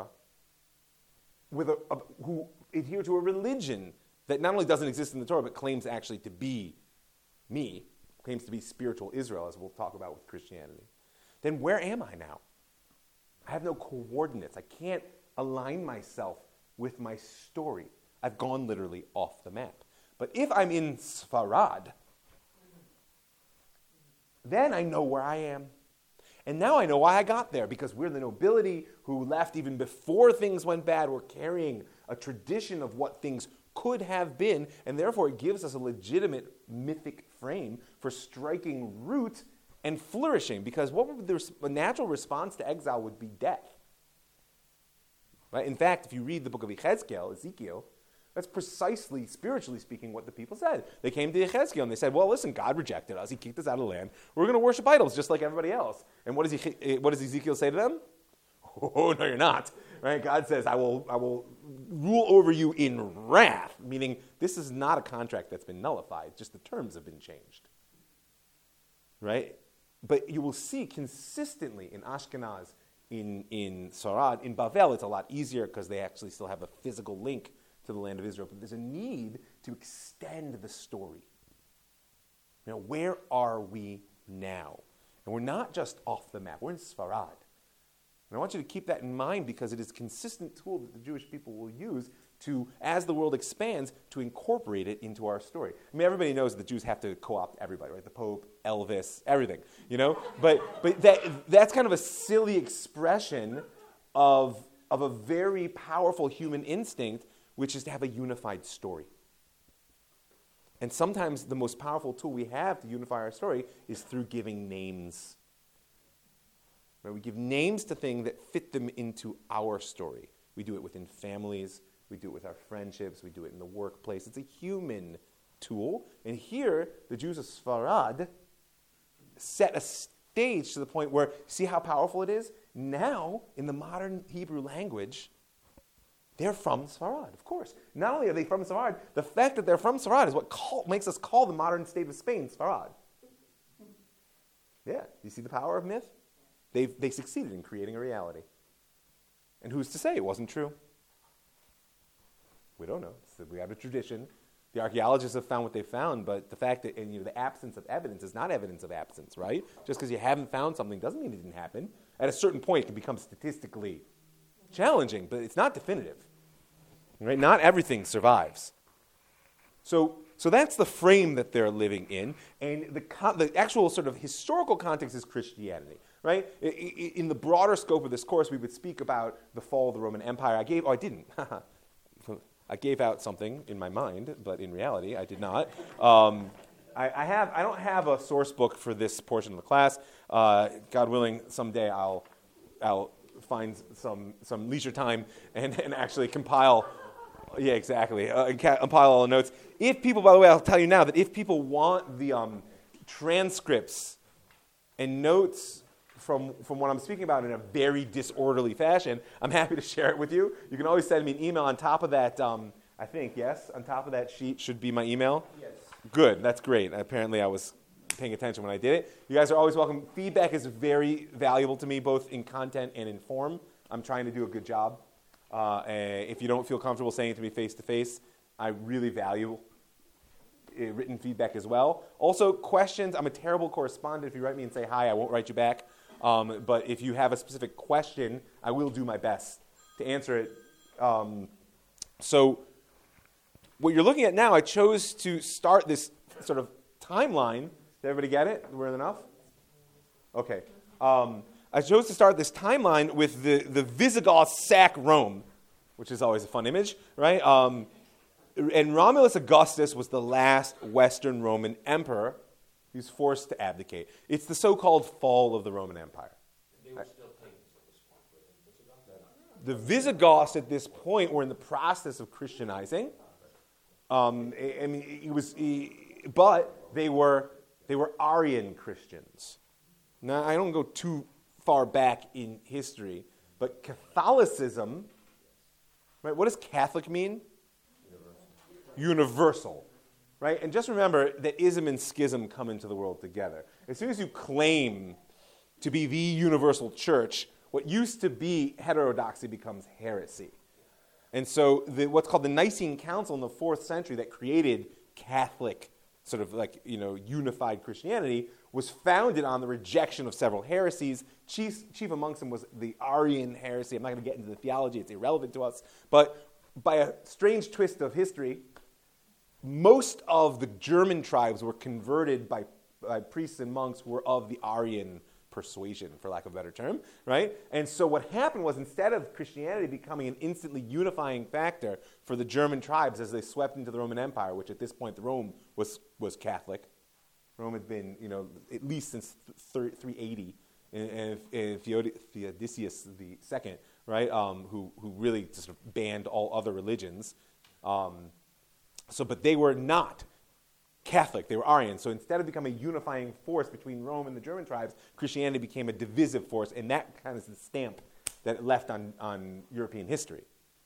who adhere to a religion that not only doesn't exist in the Torah, but claims actually to be me, claims to be spiritual Israel, as we'll talk about with Christianity, then where am I now? I have no coordinates. I can't align myself with my story. I've gone literally off the map. But if I'm in Sfarad, then I know where I am. And now I know why I got there, because we're the nobility who left even before things went bad. We're carrying a tradition of what things could have been, and therefore it gives us a legitimate mythic frame for striking root and flourishing, because what would the natural response to exile would be death. Right? In fact, if you read the book of Ezekiel, That's precisely, spiritually speaking, what the people said. They came to Yechezkel and they said, well, listen, God rejected us. He kicked us out of the land. We're going to worship idols just like everybody else. And what does Ezekiel say to them? Oh, no, you're not. Right? God says, I will rule over you in wrath, meaning this is not a contract that's been nullified, just the terms have been changed. Right? But you will see consistently in Ashkenaz, in Sfarad, in Bavel, it's a lot easier because they actually still have a physical link to the land of Israel. But there's a need to extend the story. You know, where are we now? And we're not just off the map. We're in Sfarad. And I want you to keep that in mind because it is a consistent tool that the Jewish people will use to, as the world expands, to incorporate it into our story. I mean, everybody knows the Jews have to co-opt everybody, right? The Pope, Elvis, everything, you know? But that's kind of a silly expression of a very powerful human instinct, which is to have a unified story. And sometimes the most powerful tool we have to unify our story is through giving names. Right? We give names to things that fit them into our story. We do it within families. We do it with our friendships. We do it in the workplace. It's a human tool. And here, the Jews of Sfarad set a stage to the point where, see how powerful it is? Now, in the modern Hebrew language, they're from Sfarad, of course. Not only are they from Sfarad, the fact that they're from Sfarad is what makes us call the modern state of Spain Sfarad. Yeah, you see the power of myth? They succeeded in creating a reality. And who's to say it wasn't true? We don't know. So we have a tradition. The archaeologists have found what they found, but the fact that the absence of evidence is not evidence of absence, right? Just because you haven't found something doesn't mean it didn't happen. At a certain point, it can become statistically challenging, but it's not definitive. Right? Not everything survives. So that's the frame that they're living in, and the actual sort of historical context is Christianity. Right? In the broader scope of this course, we would speak about the fall of the Roman Empire. I didn't. I gave out something in my mind, but in reality, I did not. I don't have a source book for this portion of the class. God willing, someday I'll find some leisure time and actually compile. Yeah, exactly. Compile all the notes. If people, by the way, I'll tell you now that if people want the transcripts and notes from what I'm speaking about in a very disorderly fashion, I'm happy to share it with you. You can always send me an email on top of that, I think, yes? On top of that sheet should be my email? Yes. Good, that's great. Apparently I was paying attention when I did it. You guys are always welcome. Feedback is very valuable to me, both in content and in form. I'm trying to do a good job. If you don't feel comfortable saying it to me face-to-face, I really value written feedback as well. Also, questions. I'm a terrible correspondent. If you write me and say hi, I won't write you back. But if you have a specific question, I will do my best to answer it. So what you're looking at now, I chose to start this sort of timeline. Did everybody get it? We're enough? Okay. I chose to start this timeline with the Visigoths sack Rome, which is always a fun image, right? And Romulus Augustus was the last Western Roman emperor. He was forced to abdicate. It's the so-called fall of the Roman Empire. They were still pagans at this point, were the Visigoths at this point were in the process of Christianizing. But they were Arian Christians. Now, I don't go too far back in history, but Catholicism, right? What does Catholic mean? Universal. Right? And just remember that ism and schism come into the world together. As soon as you claim to be the universal church, what used to be heterodoxy becomes heresy. And so what's called the Nicene Council in the 4th century that created Catholic, sort of unified Christianity, was founded on the rejection of several heresies. Chief amongst them was the Arian heresy. I'm not going to get into the theology. It's irrelevant to us. But by a strange twist of history, most of the German tribes were converted by priests and monks who were of the Arian persuasion, for lack of a better term, right? And so what happened was, instead of Christianity becoming an instantly unifying factor for the German tribes as they swept into the Roman Empire, which at this point Rome was Catholic. Rome had been, at least since 380, and Theodosius II, right, who really just sort of banned all other religions. But they were not Catholic. They were Arian. So instead of becoming a unifying force between Rome and the German tribes, Christianity became a divisive force, and that kind of is the stamp that it left on European history.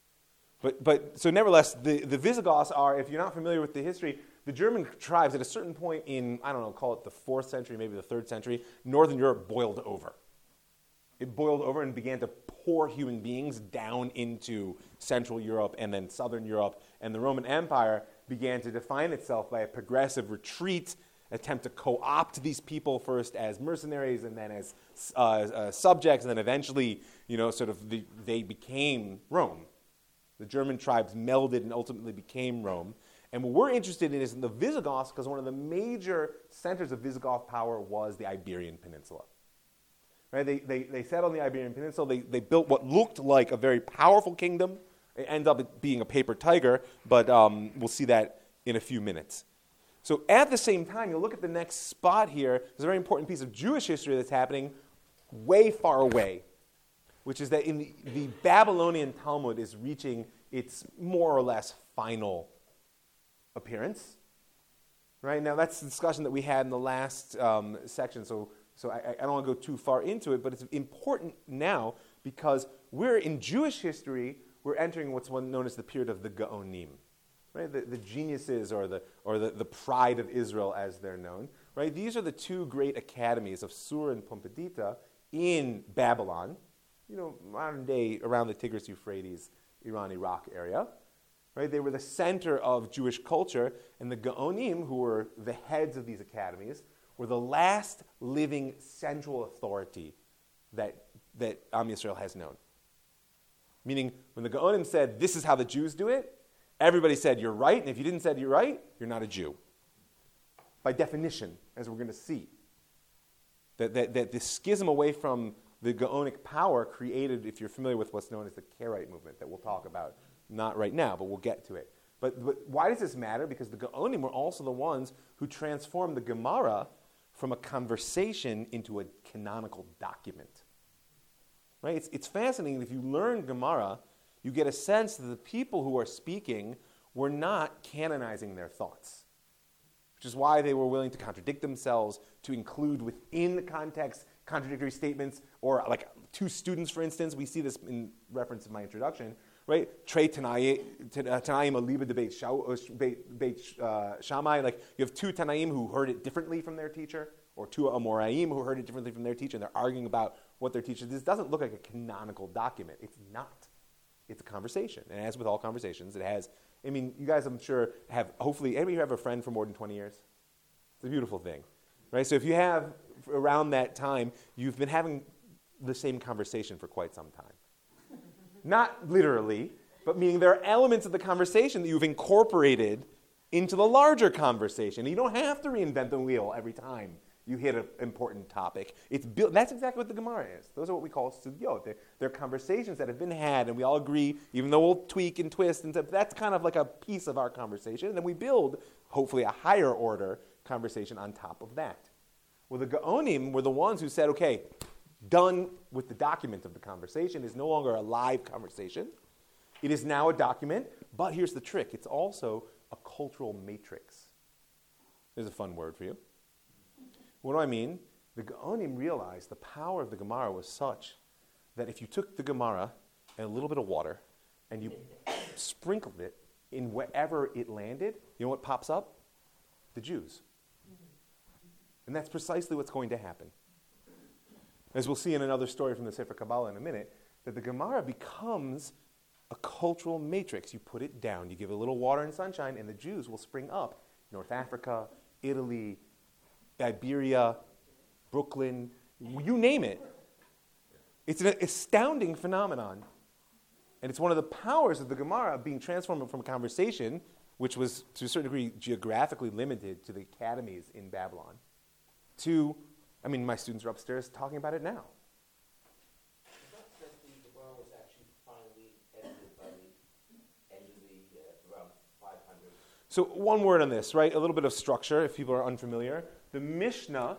So nevertheless, the Visigoths are, if you're not familiar with the history, the German tribes at a certain point in, I don't know, call it the 4th century, maybe the 3rd century, Northern Europe boiled over. It boiled over and began to pour human beings down into Central Europe and then Southern Europe, and the Roman Empire began to define itself by a progressive retreat, attempt to co-opt these people first as mercenaries and then as subjects, and then eventually, they became Rome. The German tribes melded and ultimately became Rome. And what we're interested in is in the Visigoths, because one of the major centers of Visigoth power was the Iberian Peninsula. Right? They settled on the Iberian Peninsula. They built what looked like a very powerful kingdom. It ended up being a paper tiger, but we'll see that in a few minutes. So at the same time, you look at the next spot here. There's a very important piece of Jewish history that's happening way far away, which is that in the Babylonian Talmud is reaching its more or less final appearance. Right? Now, that's the discussion that we had in the last section, so I don't want to go too far into it, but it's important now because we're in Jewish history, we're entering what's known as the period of the Gaonim. Right? The geniuses or the pride of Israel as they're known. Right? These are the two great academies of Sur and Pumbedita in Babylon, modern day around the Tigris-Euphrates, Iran, Iraq area. Right? They were the center of Jewish culture, and the Gaonim, who were the heads of these academies, were the last living central authority that Am Yisrael has known. Meaning, when the Gaonim said, this is how the Jews do it, everybody said, you're right, and if you didn't say you're right, you're not a Jew. By definition, as we're going to see. That this schism away from the Gaonic power created, if you're familiar with what's known as the Karaite movement, that we'll talk about, not right now, but we'll get to it. But why does this matter? Because the Gaonim were also the ones who transformed the Gemara from a conversation into a canonical document. Right? It's fascinating. If you learn Gemara, you get a sense that the people who are speaking were not canonizing their thoughts, which is why they were willing to contradict themselves, to include within the context contradictory statements, or like two students, for instance. We see this in reference to my introduction, right? Trei Tanaim aliba Beit Shammai. Like you have two Tanaim who heard it differently from their teacher, or two Amoraim who heard it differently from their teacher, and they're arguing about what their teacher. This doesn't look like a canonical document. It's not. It's a conversation, and as with all conversations, it has. I mean, you guys, I'm sure, have hopefully. Anybody have a friend for more than 20 years? It's a beautiful thing, right? So if you have around that time, you've been having the same conversation for quite some time. Not literally, but meaning there are elements of the conversation that you've incorporated into the larger conversation. You don't have to reinvent the wheel every time you hit an important topic. It's built. That's exactly what the Gemara is. Those are what we call sugyot. They're conversations that have been had, and we all agree, even though we'll tweak and twist, and that's kind of like a piece of our conversation. And then we build, hopefully, a higher order conversation on top of that. Well, the Gaonim were the ones who said, okay, done with the document of the conversation. It's no longer a live conversation. It is now a document, but here's the trick. It's also a cultural matrix. There's a fun word for you. What do I mean? The Gaonim realized the power of the Gemara was such that if you took the Gemara and a little bit of water and you sprinkled it in wherever it landed, you know what pops up? The Jews. And that's precisely what's going to happen. As we'll see in another story from the Sefer Kabbalah in a minute, that the Gemara becomes a cultural matrix. You put it down, you give it a little water and sunshine, and the Jews will spring up. North Africa, Italy, Iberia, Brooklyn, you name it. It's an astounding phenomenon. And it's one of the powers of the Gemara being transformed from a conversation, which was to a certain degree geographically limited to the academies in Babylon, to, I mean, my students are upstairs talking about it now. It's not that the Gemara was actually finally edited by the end of around 500. So one word on this, right? A little bit of structure, if people are unfamiliar. The Mishnah,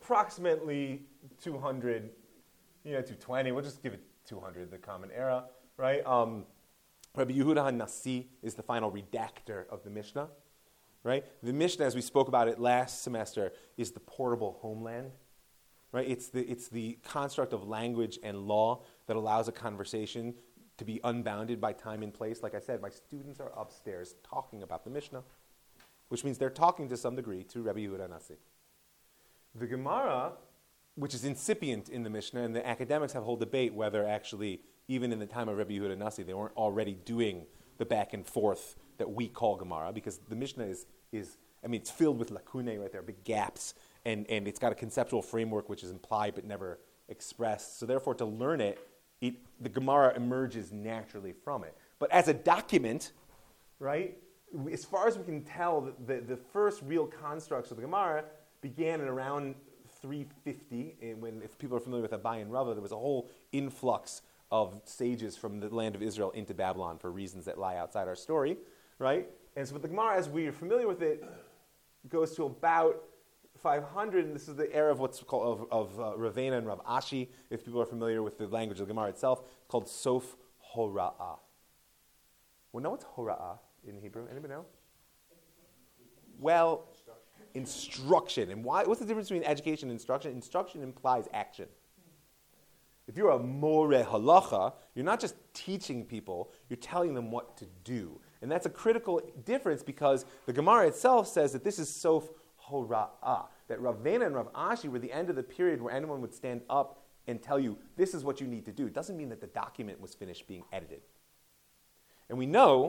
approximately 200, 220. We'll just give it 200, the Common Era. right? Rabbi Yehuda HaNasi is the final redactor of the Mishnah, right? The Mishnah, as we spoke about it last semester, is the portable homeland, right? It's the construct of language and law that allows a conversation to be unbounded by time and place. Like I said, my students are upstairs talking about the Mishnah, which means they're talking to some degree to Rabbi Yehuda HaNasi. The Gemara, which is incipient in the Mishnah, and the academics have a whole debate whether actually, even in the time of Rabbi Yehuda HaNasi, they weren't already doing the back and forth that we call Gemara, because the Mishnah is it's filled with lacunae, right? There are big gaps, and it's got a conceptual framework which is implied but never expressed. So therefore, to learn it, the Gemara emerges naturally from it. But as a document, right, as far as we can tell, the first real constructs of the Gemara began in around 350, when, if people are familiar with Abai and Rava, there was a whole influx of sages from the land of Israel into Babylon for reasons that lie outside our story, right? And so with the Gemara, as we are familiar with it, goes to about 500, and this is the era of what's called of Ravena and Rav Ashi. If people are familiar with the language of the Gemara itself, it's called Sof Hora'ah. Well, know what's Hora'ah in Hebrew? Anybody know? Well, instruction. And why? What's the difference between education and instruction? Instruction implies action. If you're a more halacha, you're not just teaching people, you're telling them what to do. And that's a critical difference, because the Gemara itself says that this is Sof Hora'ah, that Ravena and Rav Ashi were the end of the period where anyone would stand up and tell you, this is what you need to do. It doesn't mean that the document was finished being edited. And we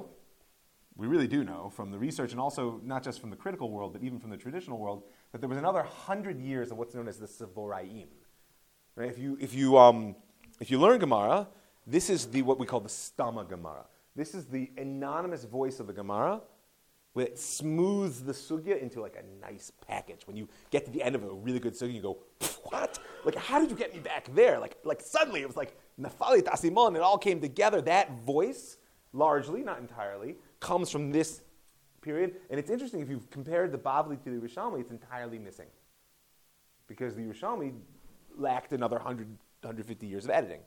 really do know from the research, and also not just from the critical world, but even from the traditional world, that there was another 100 years of what's known as the Sevoraim. Right? If you learn Gemara, this is what we call the Stama Gemara. This is the anonymous voice of the Gemara that smooths the sugya into like a nice package. When you get to the end of a really good sugya, you go, what? Like, how did you get me back there? Like suddenly it was like Nafali Tasimon, it all came together. That voice, largely, not entirely, comes from this period. And it's interesting, if you've compared the Bavli to the Yerushalmi, it's entirely missing. Because the Yerushalmi lacked another 150 years of editing.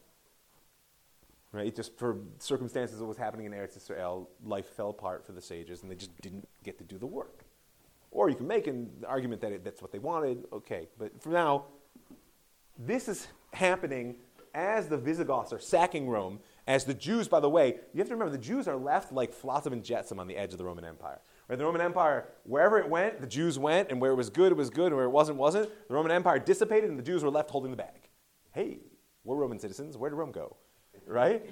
Right? Just for circumstances of what was happening in Eretz Yisrael, life fell apart for the sages, and they just didn't get to do the work. Or you can make an argument that that's what they wanted, okay. But for now, this is happening as the Visigoths are sacking Rome, as the Jews, by the way, you have to remember, the Jews are left like flotsam and jetsam on the edge of the Roman Empire. Right? The Roman Empire, wherever it went, the Jews went, and where it was good, and where it wasn't. The Roman Empire dissipated, and the Jews were left holding the bag. Hey, we're Roman citizens. Where did Rome go? Right?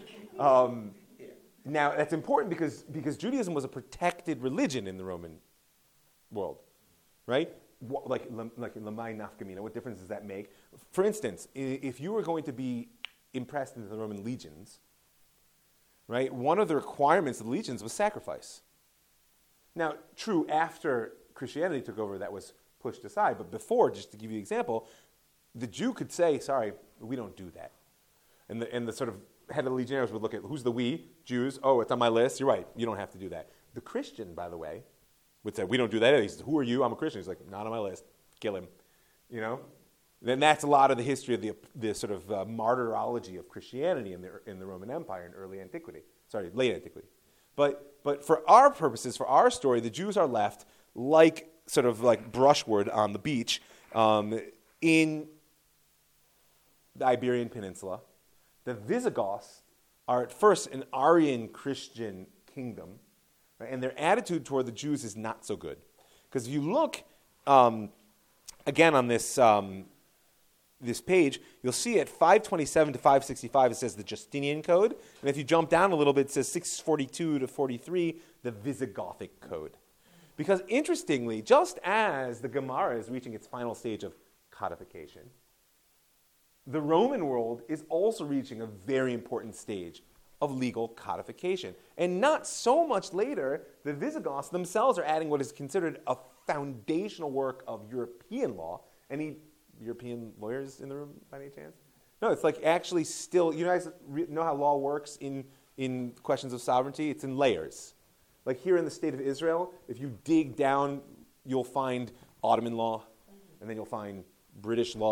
Now, that's important because Judaism was a protected religion in the Roman world. Right? Like Lamai Nafkamina, what difference does that make? For instance, if you were going to be impressed into the Roman legions, right, one of the requirements of the legions was sacrifice. Now, true, after Christianity took over, that was pushed aside. But before, just to give you an example, the Jew could say, sorry, we don't do that. And the sort of head of the legionaries would look at, who's the we? Jews. Oh, it's on my list. You're right. You don't have to do that. The Christian, by the way, would say, we don't do that either. He says, who are you? I'm a Christian. He's like, not on my list. Kill him. You know? Then that's a lot of the history of the sort of martyrology of Christianity in the Roman Empire in late antiquity. But for our purposes, for our story, the Jews are left like brushwood on the beach in the Iberian Peninsula. The Visigoths are at first an Arian Christian kingdom, right? And their attitude toward the Jews is not so good. Because if you look again on this page, you'll see at 527 to 565 it says the Justinian Code, and if you jump down a little bit, it says 642 to 43, the Visigothic Code. Because interestingly, just as the Gemara is reaching its final stage of codification, the Roman world is also reaching a very important stage of legal codification. And not so much later, the Visigoths themselves are adding what is considered a foundational work of European law. Any European lawyers in the room by any chance? No, it's like actually still, you guys know how law works in questions of sovereignty? It's in layers. Like here in the state of Israel, if you dig down, you'll find Ottoman law, and then you'll find British law,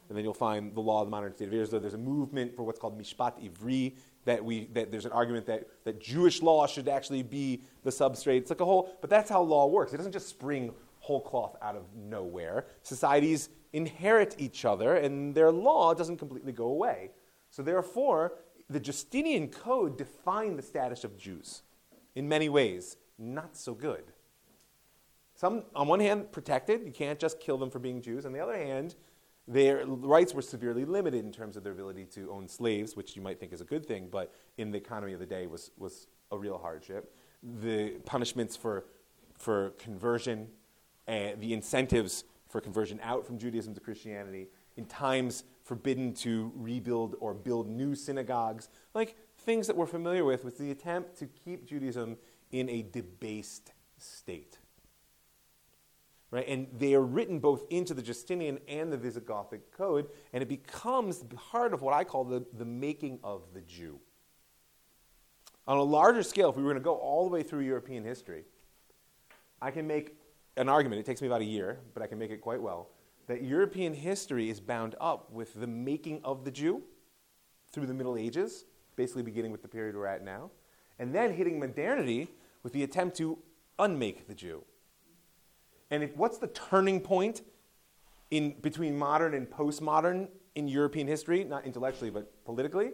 And then you'll find the law of the modern state of Israel. There's a movement for what's called Mishpat Ivri, that there's an argument that Jewish law should actually be the substrate. It's like a whole, but that's how law works. It doesn't just spring whole cloth out of nowhere. Societies inherit each other, and their law doesn't completely go away. So therefore, the Justinian Code defined the status of Jews in many ways. Not so good. Some, on one hand, protected. You can't just kill them for being Jews. On the other hand, their rights were severely limited in terms of their ability to own slaves, which you might think is a good thing, but in the economy of the day was a real hardship. The punishments for conversion and the incentives for conversion out from Judaism to Christianity, in times forbidden to rebuild or build new synagogues, like things that we're familiar with the attempt to keep Judaism in a debased state. Right? And they are written both into the Justinian and the Visigothic Code, and it becomes the heart of what I call the making of the Jew. On a larger scale, if we were going to go all the way through European history, I can make an argument, it takes me about a year, but I can make it quite well, that European history is bound up with the making of the Jew through the Middle Ages, basically beginning with the period we're at now, and then hitting modernity with the attempt to unmake the Jew. And what's the turning point between modern and postmodern in European history? Not intellectually, but politically?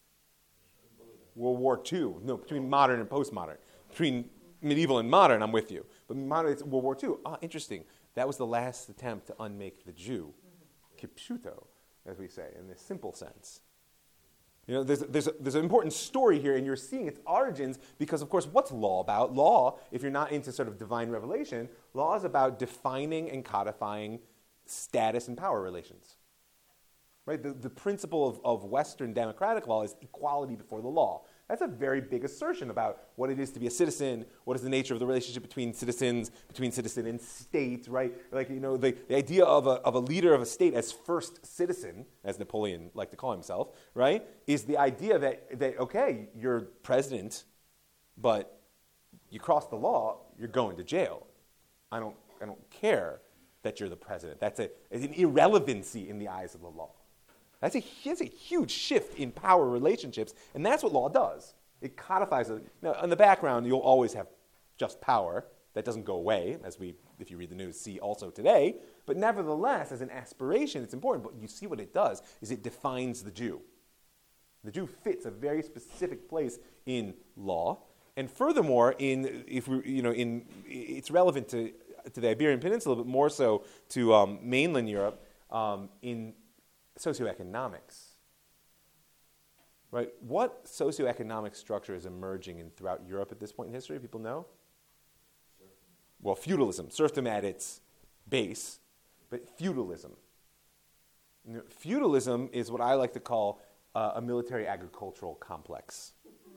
World War II. No, between modern and postmodern. Between medieval and modern, I'm with you. But modern, it's World War II. Interesting. That was the last attempt to unmake the Jew. Kipshuto, as we say, in this simple sense. You know, there's an important story here, and you're seeing its origins because, of course, what's law about? Law, if you're not into sort of divine revelation, law is about defining and codifying status and power relations. Right? The principle of Western democratic law is equality before the law. That's a very big assertion about what it is to be a citizen, what is the nature of the relationship between citizen and state, right? Like, you know, the idea of a leader of a state as first citizen, as Napoleon liked to call himself, right, is the idea that okay, you're president, but you cross the law, you're going to jail. I don't care that you're the president. That's an irrelevancy in the eyes of the law. That's a huge shift in power relationships, and that's what law does. It codifies it. Now, in the background, you'll always have just power. That doesn't go away, as we, if you read the news, see also today. But nevertheless, as an aspiration, it's important. But you see what it does is it defines the Jew. The Jew fits a very specific place in law, and furthermore, it's relevant to the Iberian Peninsula, but more so to mainland Europe in socioeconomics, right? What socioeconomic structure is emerging throughout Europe at this point in history? People know? Well, feudalism, serfdom at its base, but feudalism. Feudalism is what I like to call a military agricultural complex,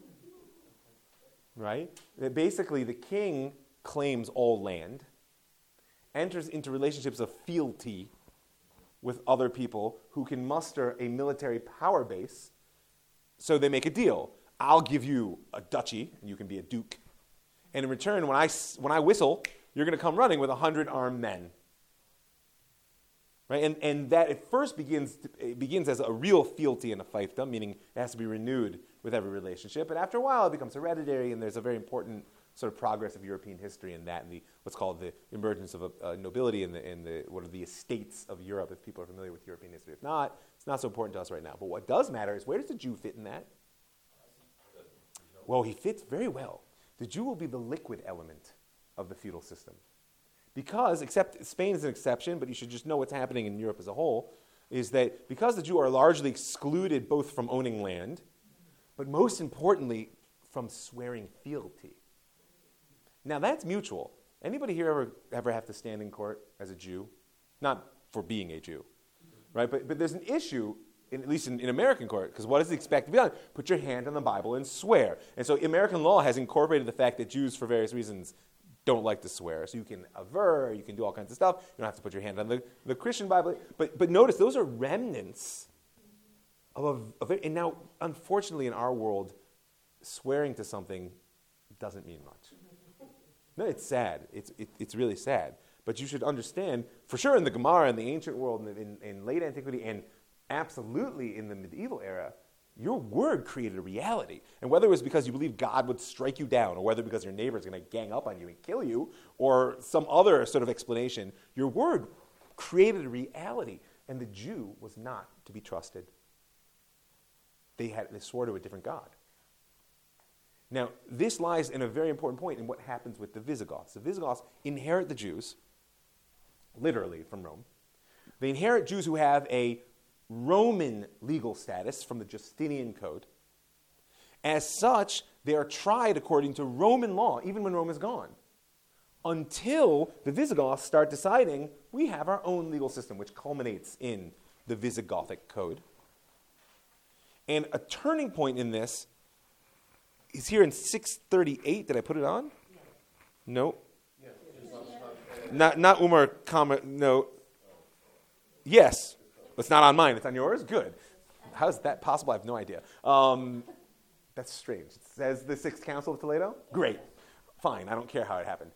right? That basically the king claims all land, enters into relationships of fealty with other people who can muster a military power base, so they make a deal. I'll give you a duchy, and you can be a duke. And in return, when I whistle, you're going to come running with 100 armed men. Right? And that at first begins as a real fealty and a fiefdom, meaning it has to be renewed with every relationship. But after a while, it becomes hereditary, and there's a very important sort of progress of European history in that, and what's called the emergence of nobility and what are the estates of Europe, if people are familiar with European history. If not, it's not so important to us right now. But what does matter is, where does the Jew fit in that? Well, he fits very well. The Jew will be the liquid element of the feudal system. Because, except Spain is an exception, but you should just know what's happening in Europe as a whole, is that because the Jew are largely excluded both from owning land, but most importantly, from swearing fealty. Now, that's mutual. Anybody here ever have to stand in court as a Jew? Not for being a Jew, right? But there's an issue, at least in American court, because what is expected to be done? Put your hand on the Bible and swear. And so American law has incorporated the fact that Jews, for various reasons, don't like to swear. So you can aver, you can do all kinds of stuff. You don't have to put your hand on the Christian Bible. But notice, those are remnants of it. And now, unfortunately, in our world, swearing to something doesn't mean much. No, it's sad. It's really sad. But you should understand, for sure in the Gemara, in the ancient world, in late antiquity, and absolutely in the medieval era, your word created a reality. And whether it was because you believed God would strike you down, or whether because your neighbor is going to gang up on you and kill you, or some other sort of explanation, your word created a reality. And the Jew was not to be trusted. They swore to a different God. Now, this lies in a very important point in what happens with the Visigoths. The Visigoths inherit the Jews, literally from Rome. They inherit Jews who have a Roman legal status from the Justinian Code. As such, they are tried according to Roman law, even when Rome is gone, until the Visigoths start deciding we have our own legal system, which culminates in the Visigothic Code. And a turning point in this is here in 638. Did I put it on? No. Not Umar Kama. No. Yes. It's not on mine. It's on yours? Good. How is that possible? I have no idea. That's strange. It says the Sixth Council of Toledo? Great. Fine. I don't care how it happened.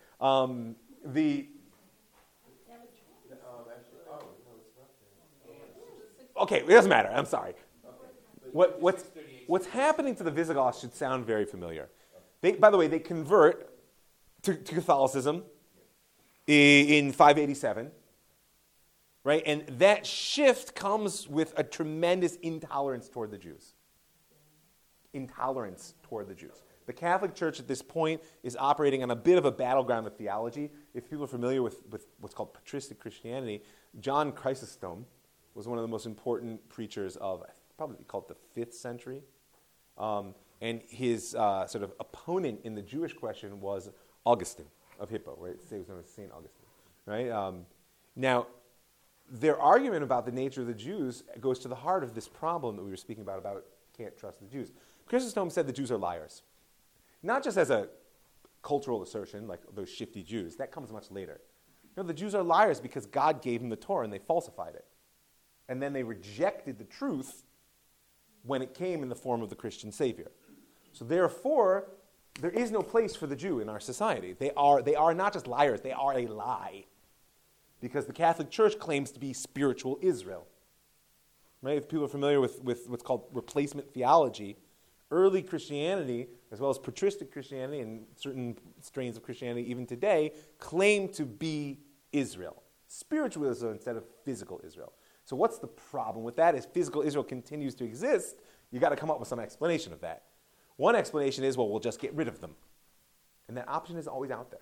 Okay, it doesn't matter. I'm sorry. What's happening to the Visigoths should sound very familiar. By the way, they convert to Catholicism in 587, right? And that shift comes with a tremendous intolerance toward the Jews. Intolerance toward the Jews. The Catholic Church at this point is operating on a bit of a battleground of theology. If people are familiar with what's called patristic Christianity, John Chrysostom was one of the most important preachers of, probably called the 5th century. And his sort of opponent in the Jewish question was Augustine of Hippo, right? He was known as St. Augustine, right? Now, their argument about the nature of the Jews goes to the heart of this problem that we were speaking about can't trust the Jews. Chrysostom said the Jews are liars. Not just as a cultural assertion, like those shifty Jews. That comes much later. No, the Jews are liars because God gave them the Torah and they falsified it. And then they rejected the truth when it came in the form of the Christian Savior. So therefore, there is no place for the Jew in our society. They are not just liars, they are a lie. Because the Catholic Church claims to be spiritual Israel. Right? If people are familiar with what's called replacement theology, early Christianity, as well as patristic Christianity and certain strains of Christianity even today, claim to be Israel. Spiritual Israel instead of physical Israel. So what's the problem with that? If physical Israel continues to exist, you've got to come up with some explanation of that. One explanation is, well, we'll just get rid of them. And that option is always out there.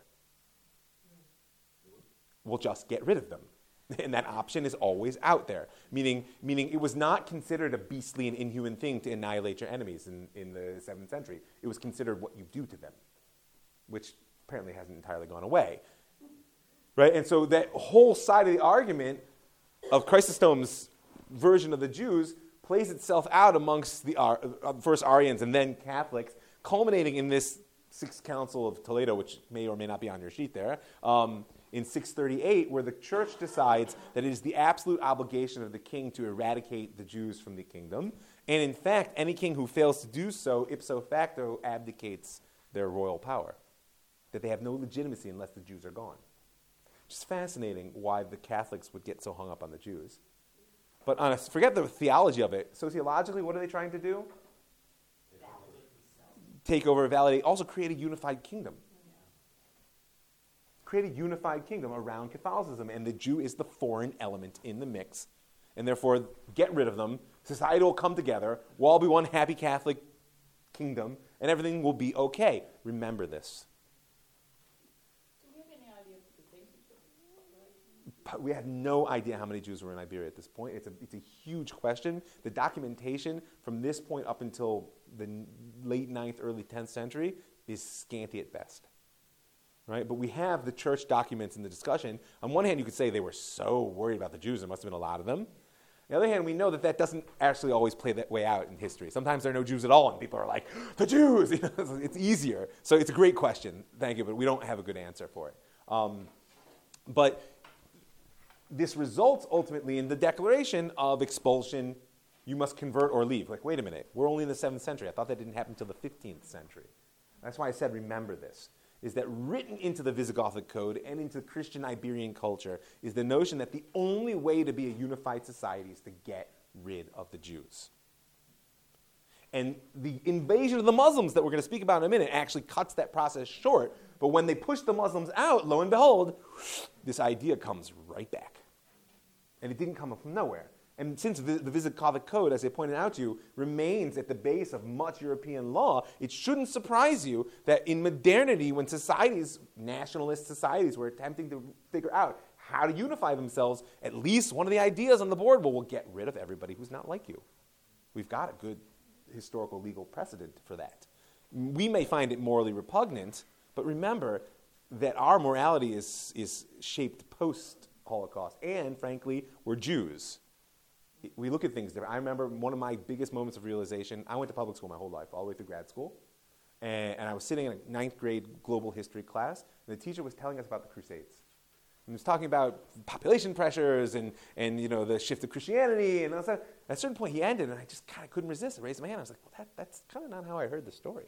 We'll just get rid of them. And that option is always out there. Meaning it was not considered a beastly and inhuman thing to annihilate your enemies in the 7th century. It was considered what you do to them, which apparently hasn't entirely gone away. Right? And so that whole side of the argument of Chrysostom's version of the Jews plays itself out amongst the first Arians and then Catholics, culminating in this Sixth Council of Toledo, which may or may not be on your sheet there, in 638, where the church decides that it is the absolute obligation of the king to eradicate the Jews from the kingdom. And in fact, any king who fails to do so, ipso facto, abdicates their royal power. That they have no legitimacy unless the Jews are gone. It's fascinating why the Catholics would get so hung up on the Jews. But forget the theology of it. Sociologically, what are they trying to do? Take over, validate, also create a unified kingdom. Create a unified kingdom around Catholicism, and the Jew is the foreign element in the mix. And therefore, get rid of them. Society will come together. We'll all be one happy Catholic kingdom, and everything will be okay. Remember this. Do we have any idea of the percentage? We have no idea how many Jews were in Iberia at this point. It's a huge question. The documentation from this point up until the late 9th, early 10th century is scanty at best. Right? But we have the church documents in the discussion. On one hand, you could say they were so worried about the Jews, there must have been a lot of them. On the other hand, we know that doesn't actually always play that way out in history. Sometimes there are no Jews at all, and people are like, the Jews! It's easier. So it's a great question. Thank you, but we don't have a good answer for it. But this results ultimately in the declaration of expulsion. You must convert or leave. Like, wait a minute, we're only in the 7th century. I thought that didn't happen until the 15th century. That's why I said remember this. is that written into the Visigothic code and into Christian Iberian culture is the notion that the only way to be a unified society is to get rid of the Jews. And the invasion of the Muslims that we're going to speak about in a minute actually cuts that process short. But when they push the Muslims out, lo and behold, this idea comes right back. And it didn't come from nowhere. And since the Visigothic code, as I pointed out to you, remains at the base of much European law, it shouldn't surprise you that in modernity, when societies, nationalist societies, were attempting to figure out how to unify themselves, at least one of the ideas on the board, well, we'll get rid of everybody who's not like you. We've got a good historical legal precedent for that. We may find it morally repugnant, but remember that our morality is shaped post-Holocaust. And, frankly, we're Jews. We look at things different. I remember one of my biggest moments of realization. I went to public school my whole life, all the way through grad school. And I was sitting in a ninth grade global history class, and the teacher was telling us about the Crusades. And he was talking about population pressures and the shift of Christianity. And at a certain point, he ended, and I just kind of couldn't resist. I raised my hand. I was like, well, that's kind of not how I heard the story.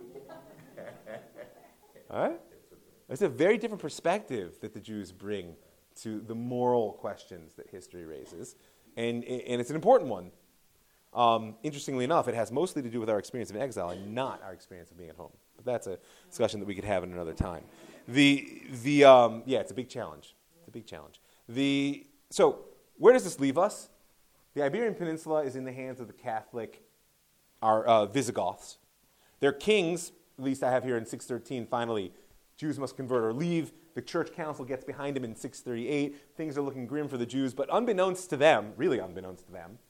All right? It's a very different perspective that the Jews bring to the moral questions that history raises. And it's an important one. Interestingly enough, it has mostly to do with our experience of exile and not our experience of being at home. But that's a discussion that we could have in another time. It's a big challenge. It's a big challenge. So where does this leave us? The Iberian Peninsula is in the hands of the Catholic Visigoths. Their kings, at least I have here in 613, finally, Jews must convert or leave. The church council gets behind him in 638. Things are looking grim for the Jews, but unbeknownst to them, really unbeknownst to them,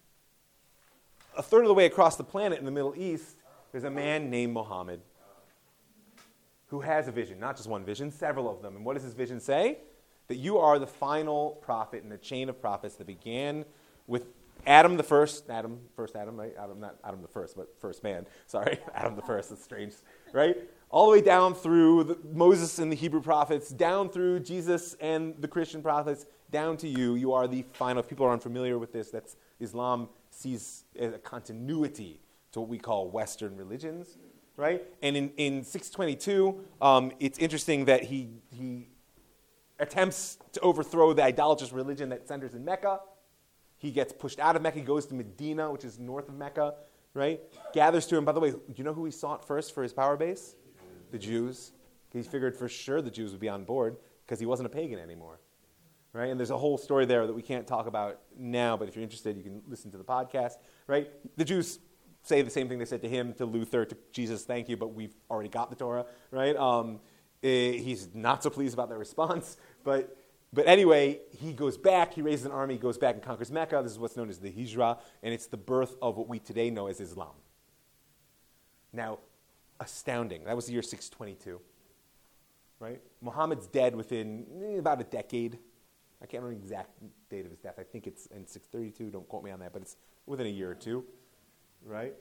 a third of the way across the planet in the Middle East, there's a man named Muhammad who has a vision, not just one vision, several of them. And what does his vision say? That you are the final prophet in a chain of prophets that began with Adam the first, right? Not Adam the first, but first man. Sorry, Adam the first, that's strange, right? All the way down through Moses and the Hebrew prophets, down through Jesus and the Christian prophets, down to you. You are the final. If people are unfamiliar with this, that's Islam sees as a continuity to what we call Western religions, right? And in 622, it's interesting that he attempts to overthrow the idolatrous religion that centers in Mecca. He gets pushed out of Mecca. He goes to Medina, which is north of Mecca, right? Gathers to him. By the way, do you know who he sought first for his power base? The Jews. He figured for sure the Jews would be on board because he wasn't a pagan anymore, right? And there's a whole story there that we can't talk about now, but if you're interested, you can listen to the podcast, right? The Jews say the same thing they said to him, to Luther, to Jesus, thank you, but we've already got the Torah, right? He's not so pleased about their response, but anyway, he goes back, he raises an army, goes back and conquers Mecca. This is what's known as the Hijra, and it's the birth of what we today know as Islam. Now, astounding. That was the year 622, right? Muhammad's dead within about a decade. I can't remember the exact date of his death. I think it's in 632. Don't quote me on that, but it's within a year or two, right?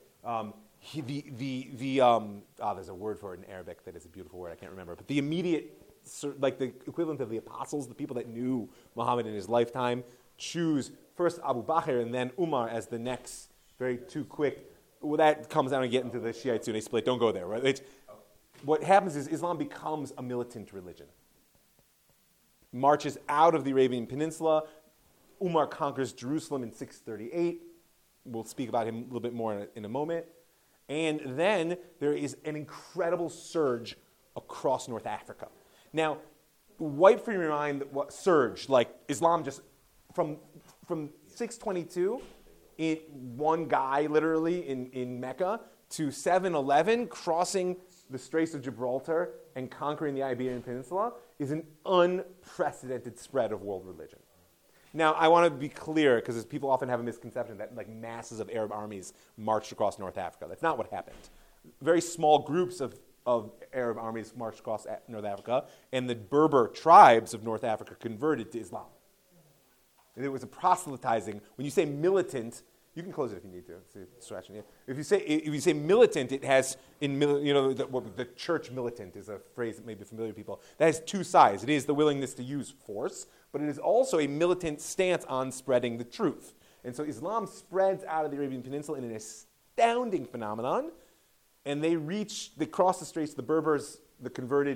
There's a word for it in Arabic that is a beautiful word. I can't remember. But the immediate, like the equivalent of the apostles, the people that knew Muhammad in his lifetime, choose first Abu Bakr and then Umar as the next, very too quick. Well, that comes down and get into the Shiite Sunni split. Don't go there, right? What happens is Islam becomes a militant religion. Marches out of the Arabian Peninsula. Umar conquers Jerusalem in 638. We'll speak about him a little bit more in a moment. And then there is an incredible surge across North Africa. Now, wipe from your mind what surge, like Islam just from 622, one guy literally in Mecca to 711, crossing the Straits of Gibraltar and conquering the Iberian Peninsula is an unprecedented spread of world religion. Now, I want to be clear, because people often have a misconception that like masses of Arab armies marched across North Africa. That's not what happened. Very small groups of Arab armies marched across North Africa, and the Berber tribes of North Africa converted to Islam. And it was a proselytizing. When you say militant, you can close it if you need to. It's a distraction. Yeah. If you say militant, it has the church militant is a phrase that may be familiar to people. That has two sides. It is the willingness to use force, but it is also a militant stance on spreading the truth. And so Islam spreads out of the Arabian Peninsula in an astounding phenomenon, and they cross the Straits. The Berbers, the converted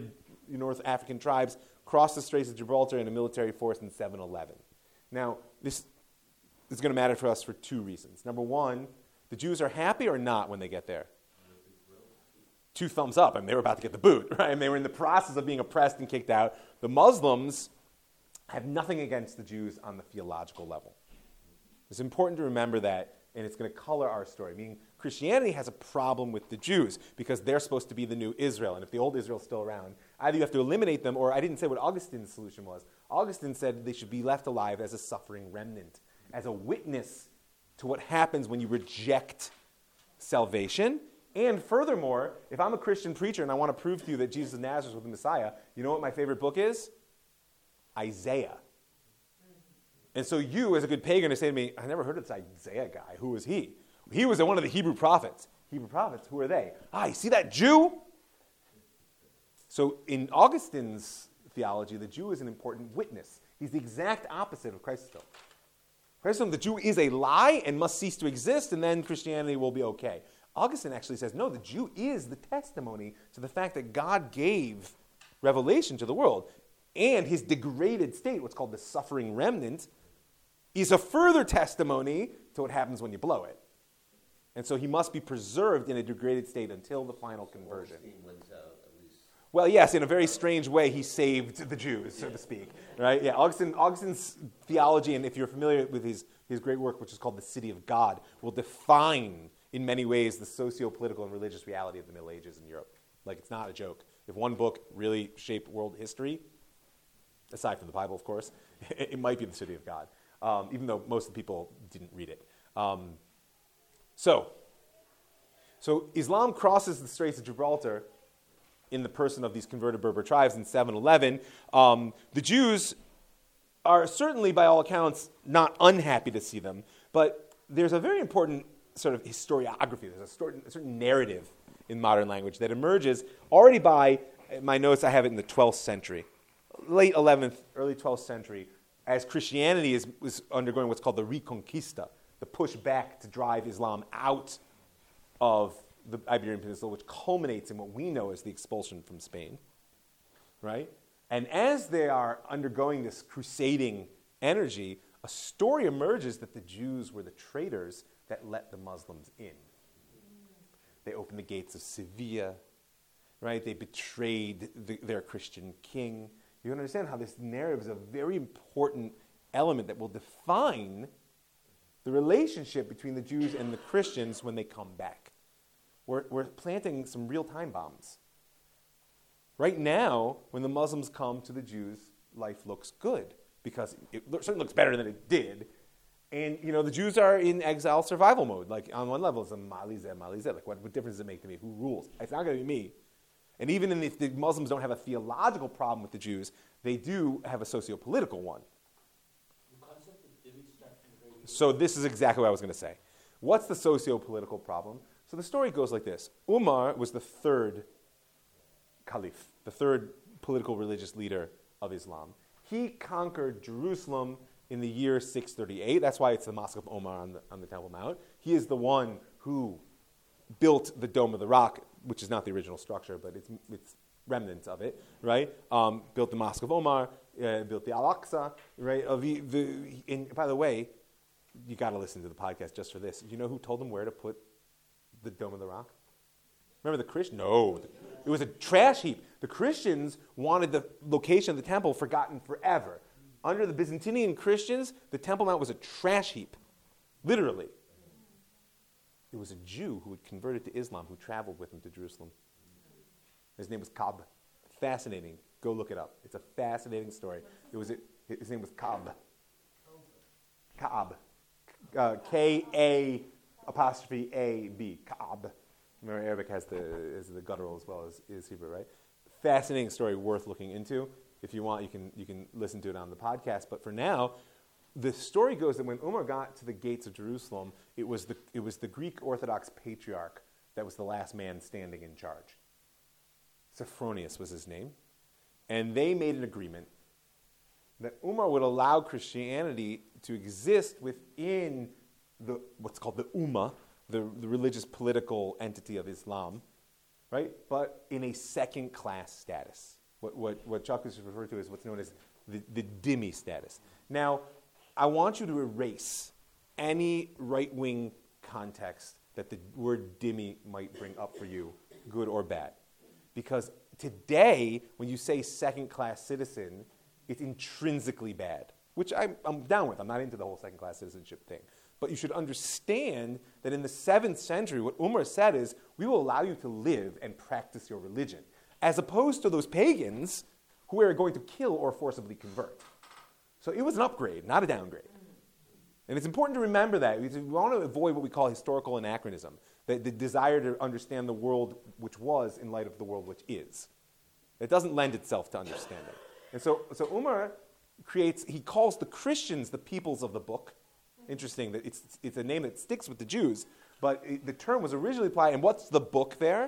North African tribes cross the Straits of Gibraltar in a military force in 711. Now, this is going to matter for us for two reasons. Number one, the Jews are happy or not when they get there? Two thumbs up. I mean, they were about to get the boot, right? And they were in the process of being oppressed and kicked out. The Muslims have nothing against the Jews on the theological level. It's important to remember that, and it's going to color our story. Meaning, Christianity has a problem with the Jews because they're supposed to be the new Israel. And if the old Israel is still around, either you have to eliminate them, or I didn't say what Augustine's solution was. Augustine said they should be left alive as a suffering remnant, as a witness to what happens when you reject salvation. And furthermore, if I'm a Christian preacher and I want to prove to you that Jesus of Nazareth was the Messiah, you know what my favorite book is? Isaiah. And so you, as a good pagan, are saying to me, I never heard of this Isaiah guy. Who was he? He was one of the Hebrew prophets. Hebrew prophets, who are they? You see that Jew? So in Augustine's theology, the Jew is an important witness. He's the exact opposite of Chrysostom. Chrysostom, the Jew is a lie and must cease to exist, and then Christianity will be okay. Augustine actually says, no, the Jew is the testimony to the fact that God gave revelation to the world. And his degraded state, what's called the suffering remnant, is a further testimony to what happens when you blow it. And so he must be preserved in a degraded state until the final conversion. Well, yes, in a very strange way, he saved the Jews, so to speak. Right? Yeah, Augustine's theology, and if you're familiar with his great work, which is called The City of God, will define, in many ways, the socio-political and religious reality of the Middle Ages in Europe. Like, it's not a joke. If one book really shaped world history, aside from the Bible, of course, it might be The City of God, even though most of the people didn't read it. So Islam crosses the Straits of Gibraltar in the person of these converted Berber tribes in 711. The Jews are certainly, by all accounts, not unhappy to see them, but there's a very important sort of historiography. There's a certain narrative in modern language that emerges already by, my notes, I have it in the 12th century, late 11th, early 12th century, as Christianity was undergoing what's called the Reconquista, the push back to drive Islam out of the Iberian Peninsula, which culminates in what we know as the expulsion from Spain, right? And as they are undergoing this crusading energy, a story emerges that the Jews were the traitors that let the Muslims in. They opened the gates of Sevilla, right? They betrayed their Christian king. You understand how this narrative is a very important element that will define the relationship between the Jews and the Christians when they come back. We're planting some real time bombs. Right now, when the Muslims come to the Jews, life looks good because it certainly looks better than it did. And, the Jews are in exile survival mode. Like, on one level, it's a malizeh. Like, what difference does it make to me? Who rules? It's not going to be me. And even if the Muslims don't have a theological problem with the Jews, they do have a socio-political one. So this is exactly what I was going to say. What's the socio-political problem? So the story goes like this. Umar was the third caliph, the third political religious leader of Islam. He conquered Jerusalem in the year 638. That's why it's the Mosque of Omar on the Temple Mount. He is the one who built the Dome of the Rock, which is not the original structure, but it's remnants of it, right? Built the Mosque of Omar, built the Al-Aqsa, right? And by the way, you got to listen to the podcast just for this. You know who told them where to put the Dome of the Rock? Remember the Christians? No. It was a trash heap. The Christians wanted the location of the temple forgotten forever. Under the Byzantine Christians, the Temple Mount was a trash heap. Literally. It was a Jew who had converted to Islam who traveled with him to Jerusalem. His name was Ka'b. Fascinating. Go look it up. It's a fascinating story. His name was Ka'b. Ka'b. K-A apostrophe A-B. Ka'b. Remember, Arabic has the guttural as well as Hebrew, right? Fascinating story worth looking into. If you want, you can listen to it on the podcast. But for now, the story goes that when Umar got to the gates of Jerusalem, it was the Greek Orthodox patriarch that was the last man standing in charge. Sophronius was his name. And they made an agreement that Umar would allow Christianity to exist within what's called the Ummah, the religious political entity of Islam, right? But in a second-class status. what Chuck is referred to as what's known as the dhimmi status. Now, I want you to erase any right-wing context that the word dhimmi might bring up for you, good or bad. Because today, when you say second-class citizen, it's intrinsically bad, which I'm down with. I'm not into the whole second-class citizenship thing. But you should understand that in the 7th century, what Umar said is, we will allow you to live and practice your religion, as opposed to those pagans who are going to kill or forcibly convert. So it was an upgrade, not a downgrade. And it's important to remember that. We want to avoid what we call historical anachronism, the desire to understand the world which was in light of the world which is. It doesn't lend itself to understanding. And so Umar he calls the Christians the peoples of the book. Interesting that it's a name that sticks with the Jews, but the term was originally applied, and what's the book there?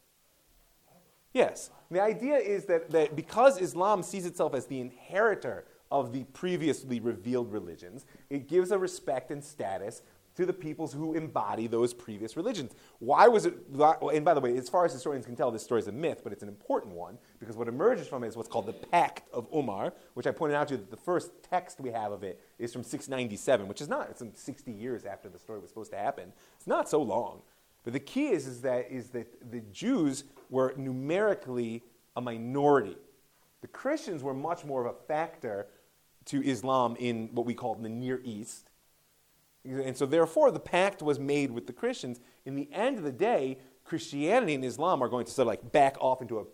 Yes. The idea is that because Islam sees itself as the inheritor of the previously revealed religions, it gives a respect and status to the peoples who embody those previous religions. Why was it, and by the way, as far as historians can tell, this story is a myth, but it's an important one, because what emerges from it is what's called the Pact of Umar, which I pointed out to you that the first text we have of it is from 697, which is not, it's some 60 years after the story was supposed to happen. It's not so long. But the key is that the Jews were numerically a minority. The Christians were much more of a factor to Islam in what we call the Near East. And so therefore, the pact was made with the Christians. In the end of the day, Christianity and Islam are going to sort of like back off into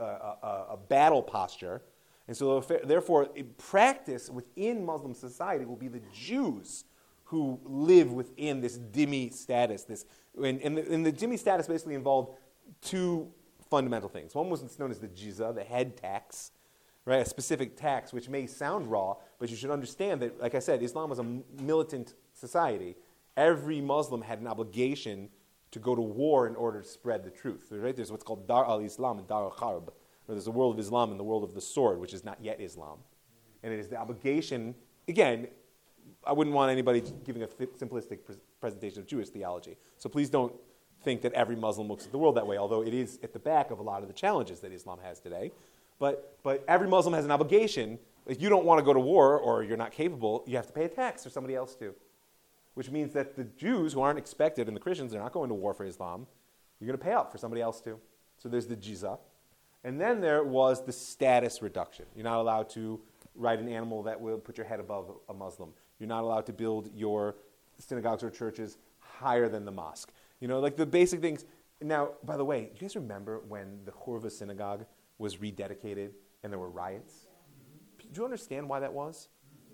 a battle posture. And so therefore, in practice within Muslim society will be the Jews who live within this dhimmi status. And the dhimmi status basically involved two fundamental things. One was what's known as the jizya, the head tax, right? A specific tax, which may sound raw, but you should understand that, like I said, Islam was a militant society. Every Muslim had an obligation to go to war in order to spread the truth. Right? There's what's called Dar al-Islam and Dar al-Harb. There's the world of Islam and the world of the sword, which is not yet Islam. And it is the obligation, again, I wouldn't want anybody giving a simplistic presentation of Jewish theology. So please don't think that every Muslim looks at the world that way, although it is at the back of a lot of the challenges that Islam has today. But every Muslim has an obligation. If you don't want to go to war or you're not capable, you have to pay a tax or somebody else to. Which means that the Jews who aren't expected and the Christians, they're not going to war for Islam, you're going to pay out for somebody else to. So there's the jizya. And then there was the status reduction. You're not allowed to ride an animal that will put your head above a Muslim. You're not allowed to build your synagogues or churches higher than the mosque. You know, like the basic things. Now, by the way, do you guys remember when the Hurva synagogue was rededicated and there were riots? Do you understand why that was?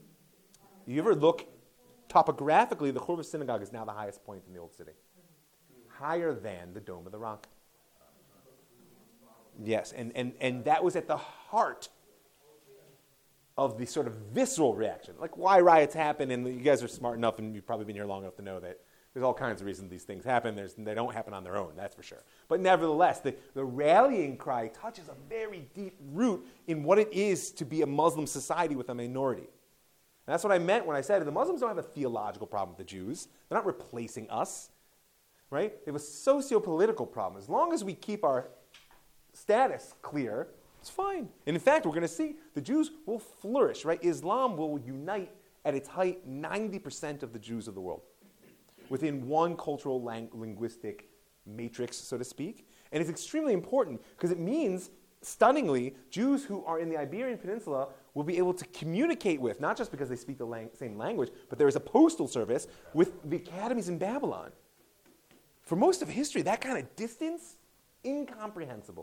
You ever look topographically, the Hurva synagogue is now the highest point in the old city. Higher than the Dome of the Rock. Yes, and that was at the heart of the sort of visceral reaction. Like why riots happen, and you guys are smart enough and you've probably been here long enough to know that there's all kinds of reasons these things happen. They don't happen on their own, that's for sure. But nevertheless, the rallying cry touches a very deep root in what it is to be a Muslim society with a minority. And that's what I meant when I said the Muslims don't have a theological problem with the Jews. They're not replacing us, right? They have a socio-political problem. As long as we keep our status clear, it's fine. And in fact, we're going to see the Jews will flourish, right? Islam will unite at its height 90% of the Jews of the world within one cultural linguistic matrix, so to speak. And it's extremely important because it means, stunningly, Jews who are in the Iberian Peninsula will be able to communicate with, not just because they speak the same language, but there is a postal service with the academies in Babylon. For most of history, that kind of distance, incomprehensible.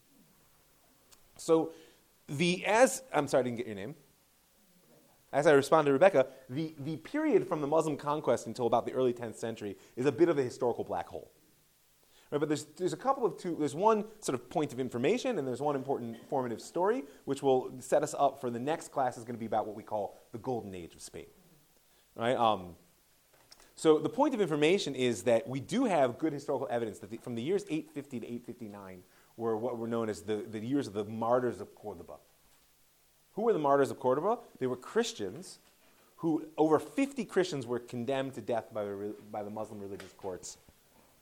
So, I'm sorry, I didn't get your name. As I respond to Rebecca, the period from the Muslim conquest until about the early 10th century is a bit of a historical black hole. Right, but there's a couple of there's one sort of point of information and there's one important formative story which will set us up for the next class is going to be about what we call the Golden Age of Spain. Right? So the point of information is that we do have good historical evidence that from the years 850 to 859 were what were known as the years of the martyrs of Cordoba. Who were the martyrs of Cordoba? They were Christians who, over 50 Christians were condemned to death by the Muslim religious courts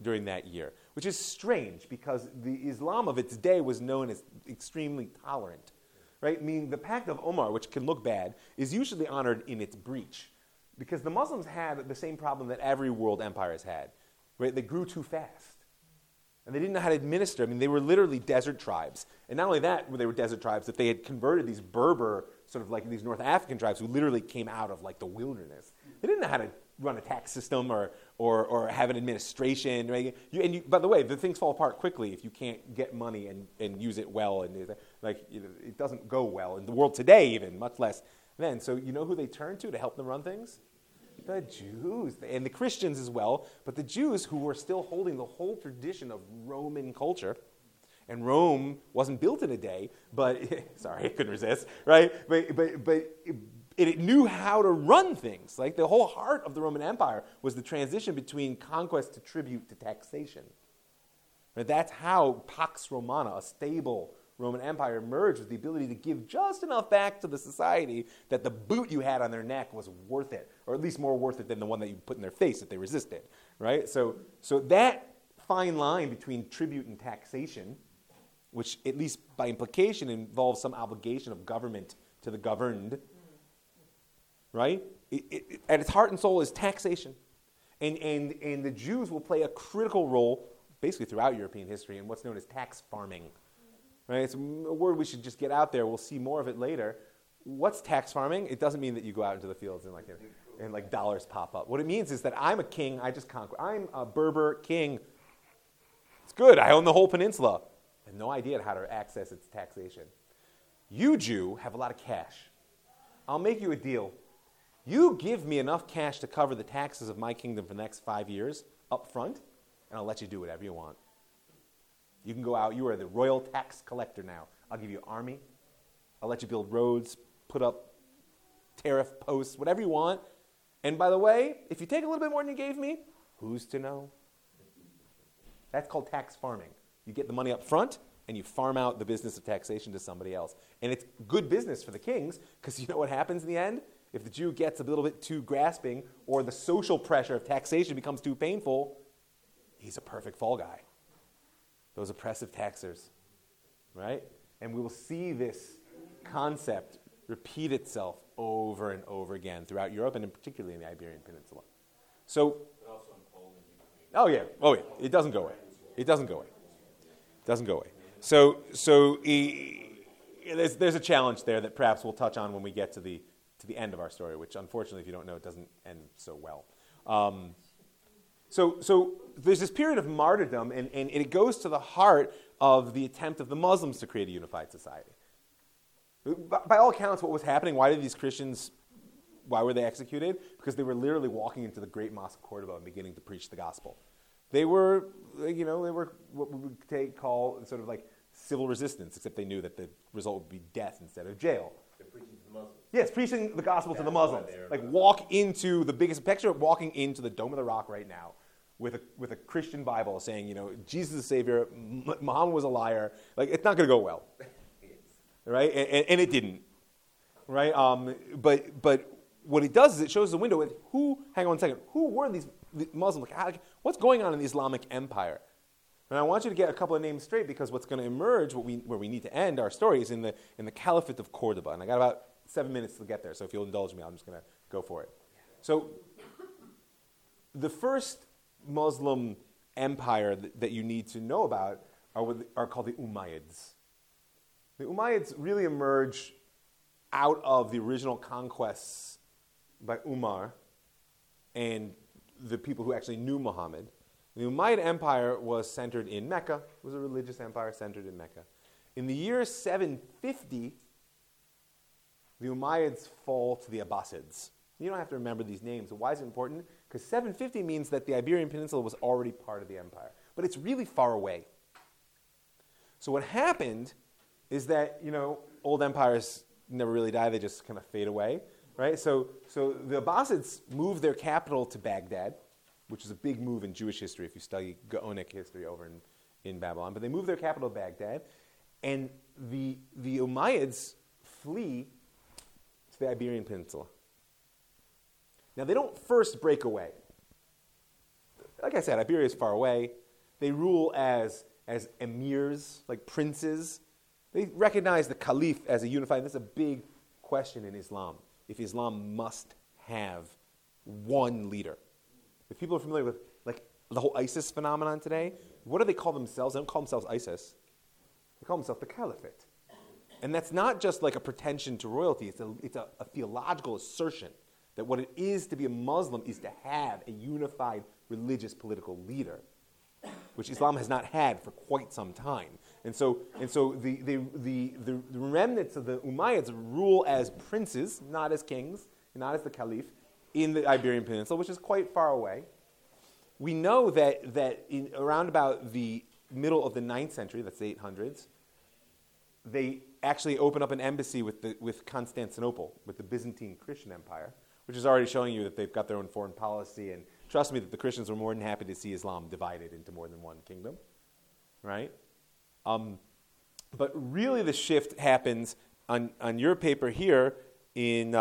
during that year, which is strange because the Islam of its day was known as extremely tolerant, right? Meaning the Pact of Omar, which can look bad, is usually honored in its breach because the Muslims had the same problem that every world empire has had, right? They grew too fast. And they didn't know how to administer. I mean, they were literally desert tribes. And not only that, they were desert tribes, that they had converted these Berber, sort of like these North African tribes who literally came out of like the wilderness. They didn't know how to run a tax system or have an administration. Right? By the way, the things fall apart quickly if you can't get money and use it well. And it doesn't go well in the world today even, much less then. So you know who they turn to help them run things? The Jews, and the Christians as well, but the Jews who were still holding the whole tradition of Roman culture. And Rome wasn't built in a day, but, sorry, I couldn't resist, right? But it knew how to run things. Like the whole heart of the Roman Empire was the transition between conquest to tribute to taxation. Right? That's how Pax Romana, a stable Roman Empire, emerged with the ability to give just enough back to the society that the boot you had on their neck was worth it, or at least more worth it than the one that you put in their face if they resisted, right? So that fine line between tribute and taxation, which at least by implication involves some obligation of government to the governed, right? At its heart and soul is taxation. And the Jews will play a critical role, basically throughout European history, in what's known as tax farming. Right? It's a word we should just get out there. We'll see more of it later. What's tax farming? It doesn't mean that you go out into the fields and dollars pop up. What it means is that I'm a king, I just conquer. I'm a Berber king. It's good. I own the whole peninsula. I have no idea how to access its taxation. You, Jew, have a lot of cash. I'll make you a deal. You give me enough cash to cover the taxes of my kingdom for the next 5 years up front, and I'll let you do whatever you want. You can go out. You are the royal tax collector now. I'll give you an army. I'll let you build roads, put up tariff posts, whatever you want. And by the way, if you take a little bit more than you gave me, who's to know? That's called tax farming. You get the money up front, and you farm out the business of taxation to somebody else. And it's good business for the kings, because you know what happens in the end? If the Jew gets a little bit too grasping, or the social pressure of taxation becomes too painful, he's a perfect fall guy. Those oppressive taxers, right? And we will see this concept repeat itself over and over again throughout Europe, and in particularly in the Iberian Peninsula. So, But also in Poland, Ukraine. oh yeah, it doesn't go away. It doesn't go away. It doesn't go away. So there's a challenge there that perhaps we'll touch on when we get to the end of our story, which unfortunately, if you don't know, it doesn't end so well. So there's this period of martyrdom, and it goes to the heart of the attempt of the Muslims to create a unified society. By all accounts, what was happening, why were they executed? Because they were literally walking into the great mosque of Cordoba and beginning to preach the gospel. They were what we would call sort of like civil resistance, except they knew that the result would be death instead of jail. They're preaching to the Muslims. Yes, preaching the gospel to the Muslims. Like walk into the biggest picture, walking into the Dome of the Rock right now with a Christian Bible saying, Jesus is the Savior, Muhammad was a liar. Like, it's not going to go well. Right? And it didn't. Right? But what it does is it shows the window with hang on a second, who were these Muslims? What's going on in the Islamic Empire? And I want you to get a couple of names straight, because what's going to emerge, where we need to end our story, is in the Caliphate of Cordoba. And I got about 7 minutes to get there, so if you'll indulge me, I'm just going to go for it. So the first Muslim empire that you need to know about are called the Umayyads. The Umayyads really emerge out of the original conquests by Umar and the people who actually knew Muhammad. The Umayyad Empire was centered in Mecca. It was a religious empire centered in Mecca. In the year 750, the Umayyads fall to the Abbasids. You don't have to remember these names. Why is it important? Because 750 means that the Iberian Peninsula was already part of the empire. But it's really far away. So what happened is that, old empires never really die. They just kind of fade away, right? So the Abbasids moved their capital to Baghdad, which is a big move in Jewish history if you study Gaonic history over in Babylon. But they moved their capital to Baghdad, and the Umayyads flee to the Iberian Peninsula. Now, they don't first break away. like I said, Iberia is far away. They rule as emirs, like princes. They recognize the caliph as a unified. This is a big question in Islam. If Islam must have one leader. If people are familiar with like the whole ISIS phenomenon today, what do they call themselves? They don't call themselves ISIS. They call themselves the caliphate. And that's not just like a pretension to royalty. It's a theological assertion that what it is to be a Muslim is to have a unified religious political leader, which Islam has not had for quite some time. And so the remnants of the Umayyads rule as princes, not as kings, not as the caliph, in the Iberian Peninsula, which is quite far away. We know that around about the middle of the 9th century, that's the 800s, they actually open up an embassy with Constantinople, with the Byzantine Christian Empire, which is already showing you that they've got their own foreign policy. And trust me that the Christians were more than happy to see Islam divided into more than one kingdom, right? But really the shift happens on your paper here in,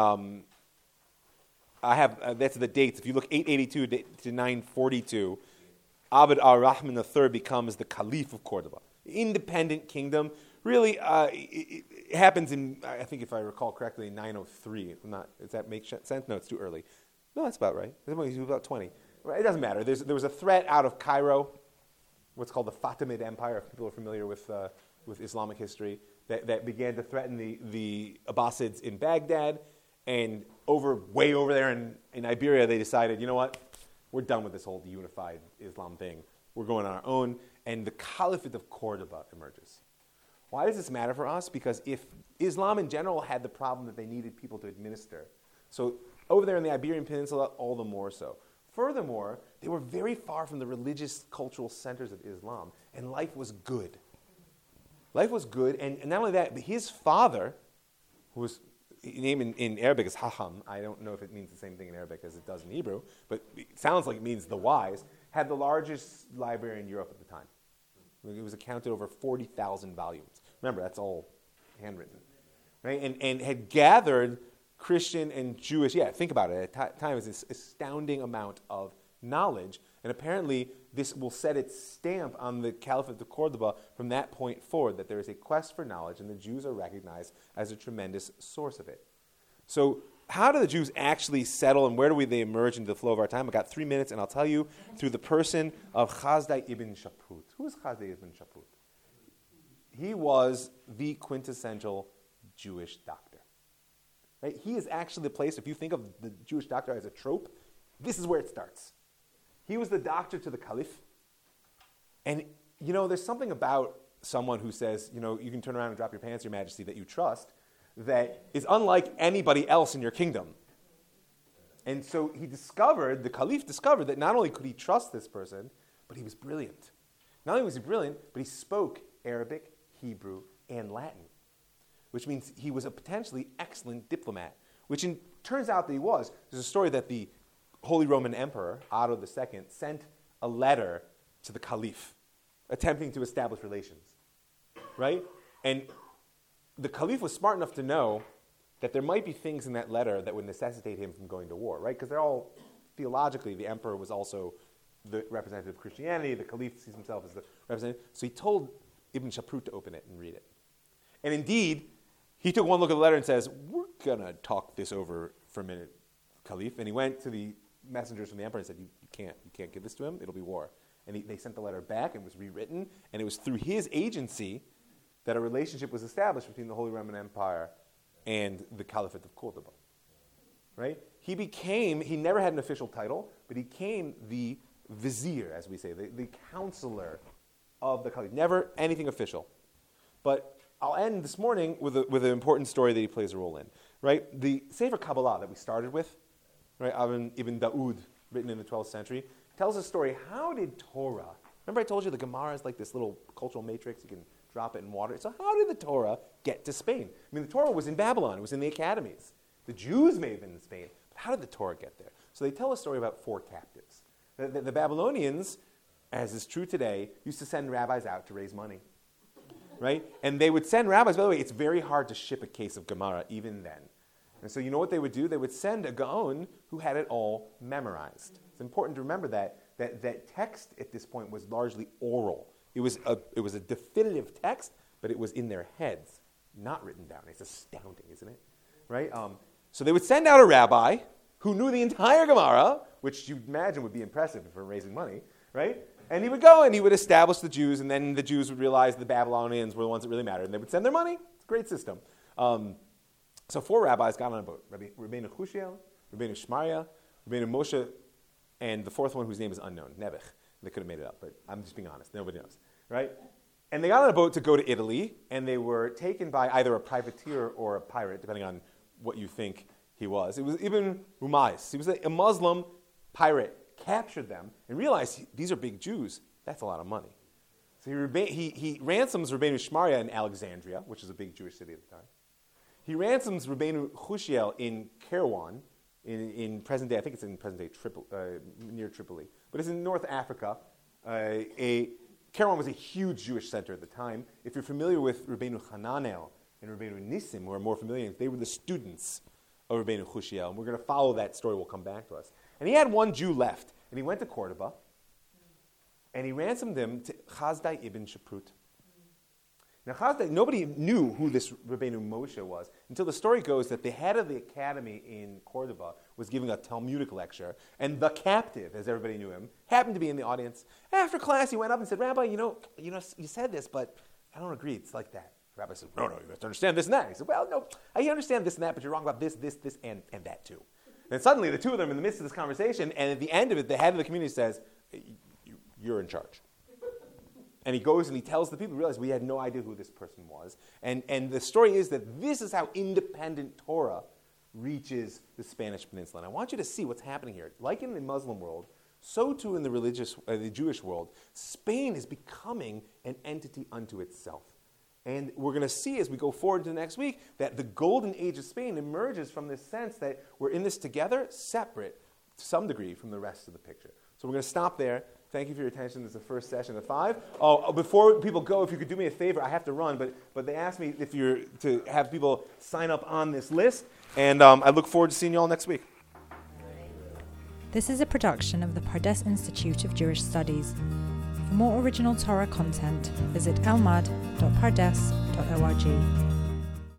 I have, that's the dates. If you look 882 to 942, Abd al-Rahman III becomes the Caliph of Cordoba. Independent kingdom. Really, it happens in, I think if I recall correctly, in 903. Does that make sense? No, it's too early. No, that's about right. It's about 20. It doesn't matter. There was a threat out of Cairo, what's called the Fatimid Empire, if people are familiar with Islamic history, that began to threaten the Abbasids in Baghdad. And way over there in Iberia, they decided, you know what? We're done with this whole unified Islam thing. We're going on our own. And the Caliphate of Cordoba emerges. Why does this matter for us? Because if Islam in general had the problem that they needed people to administer, so over there in the Iberian Peninsula, all the more so. Furthermore, they were very far from the religious, cultural centers of Islam, and life was good. Life was good, and not only that, but his father, who was named in Arabic as Haham, I don't know if it means the same thing in Arabic as it does in Hebrew, but it sounds like it means the wise, had the largest library in Europe at the time. It was accounted over 40,000 volumes. Remember, that's all handwritten. Right? And had gathered Christian and Jewish, think about it, at the time it was this astounding amount of knowledge. And apparently this will set its stamp on the Caliphate of Cordoba from that point forward, that there is a quest for knowledge and the Jews are recognized as a tremendous source of it. So how do the Jews actually settle and where do they emerge into the flow of our time? I've got 3 minutes and I'll tell you through the person of Chazdai ibn Shaput. Who is Chazdai ibn Shaput? He was the quintessential Jewish doctor. Right? He is actually the place, if you think of the Jewish doctor as a trope, this is where it starts. He was the doctor to the caliph. And, there's something about someone who says, you can turn around and drop your pants, Your Majesty, that you trust, that is unlike anybody else in your kingdom. And so the caliph discovered that not only could he trust this person, but he was brilliant. Not only was he brilliant, but he spoke Arabic, Hebrew, and Latin, which means he was a potentially excellent diplomat, which turns out that he was. There's a story that the Holy Roman Emperor, Otto II, sent a letter to the caliph attempting to establish relations, right? And the caliph was smart enough to know that there might be things in that letter that would necessitate him from going to war, right? Because they're all, theologically, the emperor was also the representative of Christianity, the caliph sees himself as the representative. So he told Ibn Shaput to open it and read it. And indeed, he took one look at the letter and says, we're going to talk this over for a minute, caliph. And he went to the messengers from the emperor and said, you can't give this to him, it'll be war. And they sent the letter back and it was rewritten, and it was through his agency that a relationship was established between the Holy Roman Empire and the Caliphate of Cordoba. Right? He never had an official title, but he became the vizier, as we say, the counselor of the caliph. Never anything official. But I'll end this morning with an important story that he plays a role in. Right? The Sefer Kabbalah that we started with, right, Ibn Daud, written in the 12th century, tells a story. How did Torah, remember I told you the Gemara is like this little cultural matrix, you can drop it in water. So how did the Torah get to Spain? I mean, the Torah was in Babylon, it was in the academies. The Jews may have been in Spain, but how did the Torah get there? So they tell a story about 4 captives. The Babylonians, as is true today, used to send rabbis out to raise money. Right? And they would send rabbis, by the way, it's very hard to ship a case of Gemara even then. And so you know what they would do? They would send a Gaon who had it all memorized. It's important to remember that that text at this point was largely oral. It was a definitive text, but it was in their heads, not written down. It's astounding, isn't it? Right? So they would send out a rabbi who knew the entire Gemara, which you'd imagine would be impressive for raising money, right? And he would go and he would establish the Jews, and then the Jews would realize the Babylonians were the ones that really mattered, and they would send their money. It's a great system. So 4 rabbis got on a boat: Rabbeinu Chushiel, Rabbeinu Shmaya, Rabbeinu Moshe, and the 4th one whose name is unknown, Nebuch. They could have made it up, but I'm just being honest. Nobody knows, right? And they got on a boat to go to Italy, and they were taken by either a privateer or a pirate, depending on what you think he was. It was Ibn Rumais. He was a Muslim pirate, captured them, and realized these are big Jews. That's a lot of money. So he ransoms Rabbeinu Shmaya in Alexandria, which is a big Jewish city at the time. He ransoms Rabbeinu Chushiel in Kairouan, in present day, I think it's in present day near Tripoli, but it's in North Africa. Kairouan was a huge Jewish center at the time. If you're familiar with Rabbeinu Hananel and Rabbeinu Nissim, who are more familiar, they were the students of Rabbeinu Chushiel, and we're going to follow that story. Will come back to us. And he had one Jew left, and he went to Cordoba, and he ransomed him to Chazdai ibn Shaprut. Now, Chazdai, nobody knew who this Rabbeinu Moshe was until the story goes that the head of the academy in Cordoba was giving a Talmudic lecture, and the captive, as everybody knew him, happened to be in the audience. After class, he went up and said, "Rabbi, you said this, but I don't agree. It's like that." The rabbi said, "No, you have to understand this and that." He said, "Well, no, I understand this and that, but you're wrong about this, and that too." And suddenly, the two of them in the midst of this conversation, and at the end of it, the head of the community says, "You're in charge." And he goes and he tells the people, realize we had no idea who this person was. And the story is that this is how independent Torah reaches the Spanish Peninsula. And I want you to see what's happening here. Like in the Muslim world, so too in the Jewish world, Spain is becoming an entity unto itself. And we're going to see as we go forward to the next week that the golden age of Spain emerges from this sense that we're in this together, separate to some degree from the rest of the picture. So we're going to stop there. Thank you for your attention. This is the first session of 5. Oh, before people go, if you could do me a favor, I have to run, but they asked me if you're to have people sign up on this list, and I look forward to seeing you all next week. This is a production of the Pardes Institute of Jewish Studies. For more original Torah content, visit elmad.pardes.org.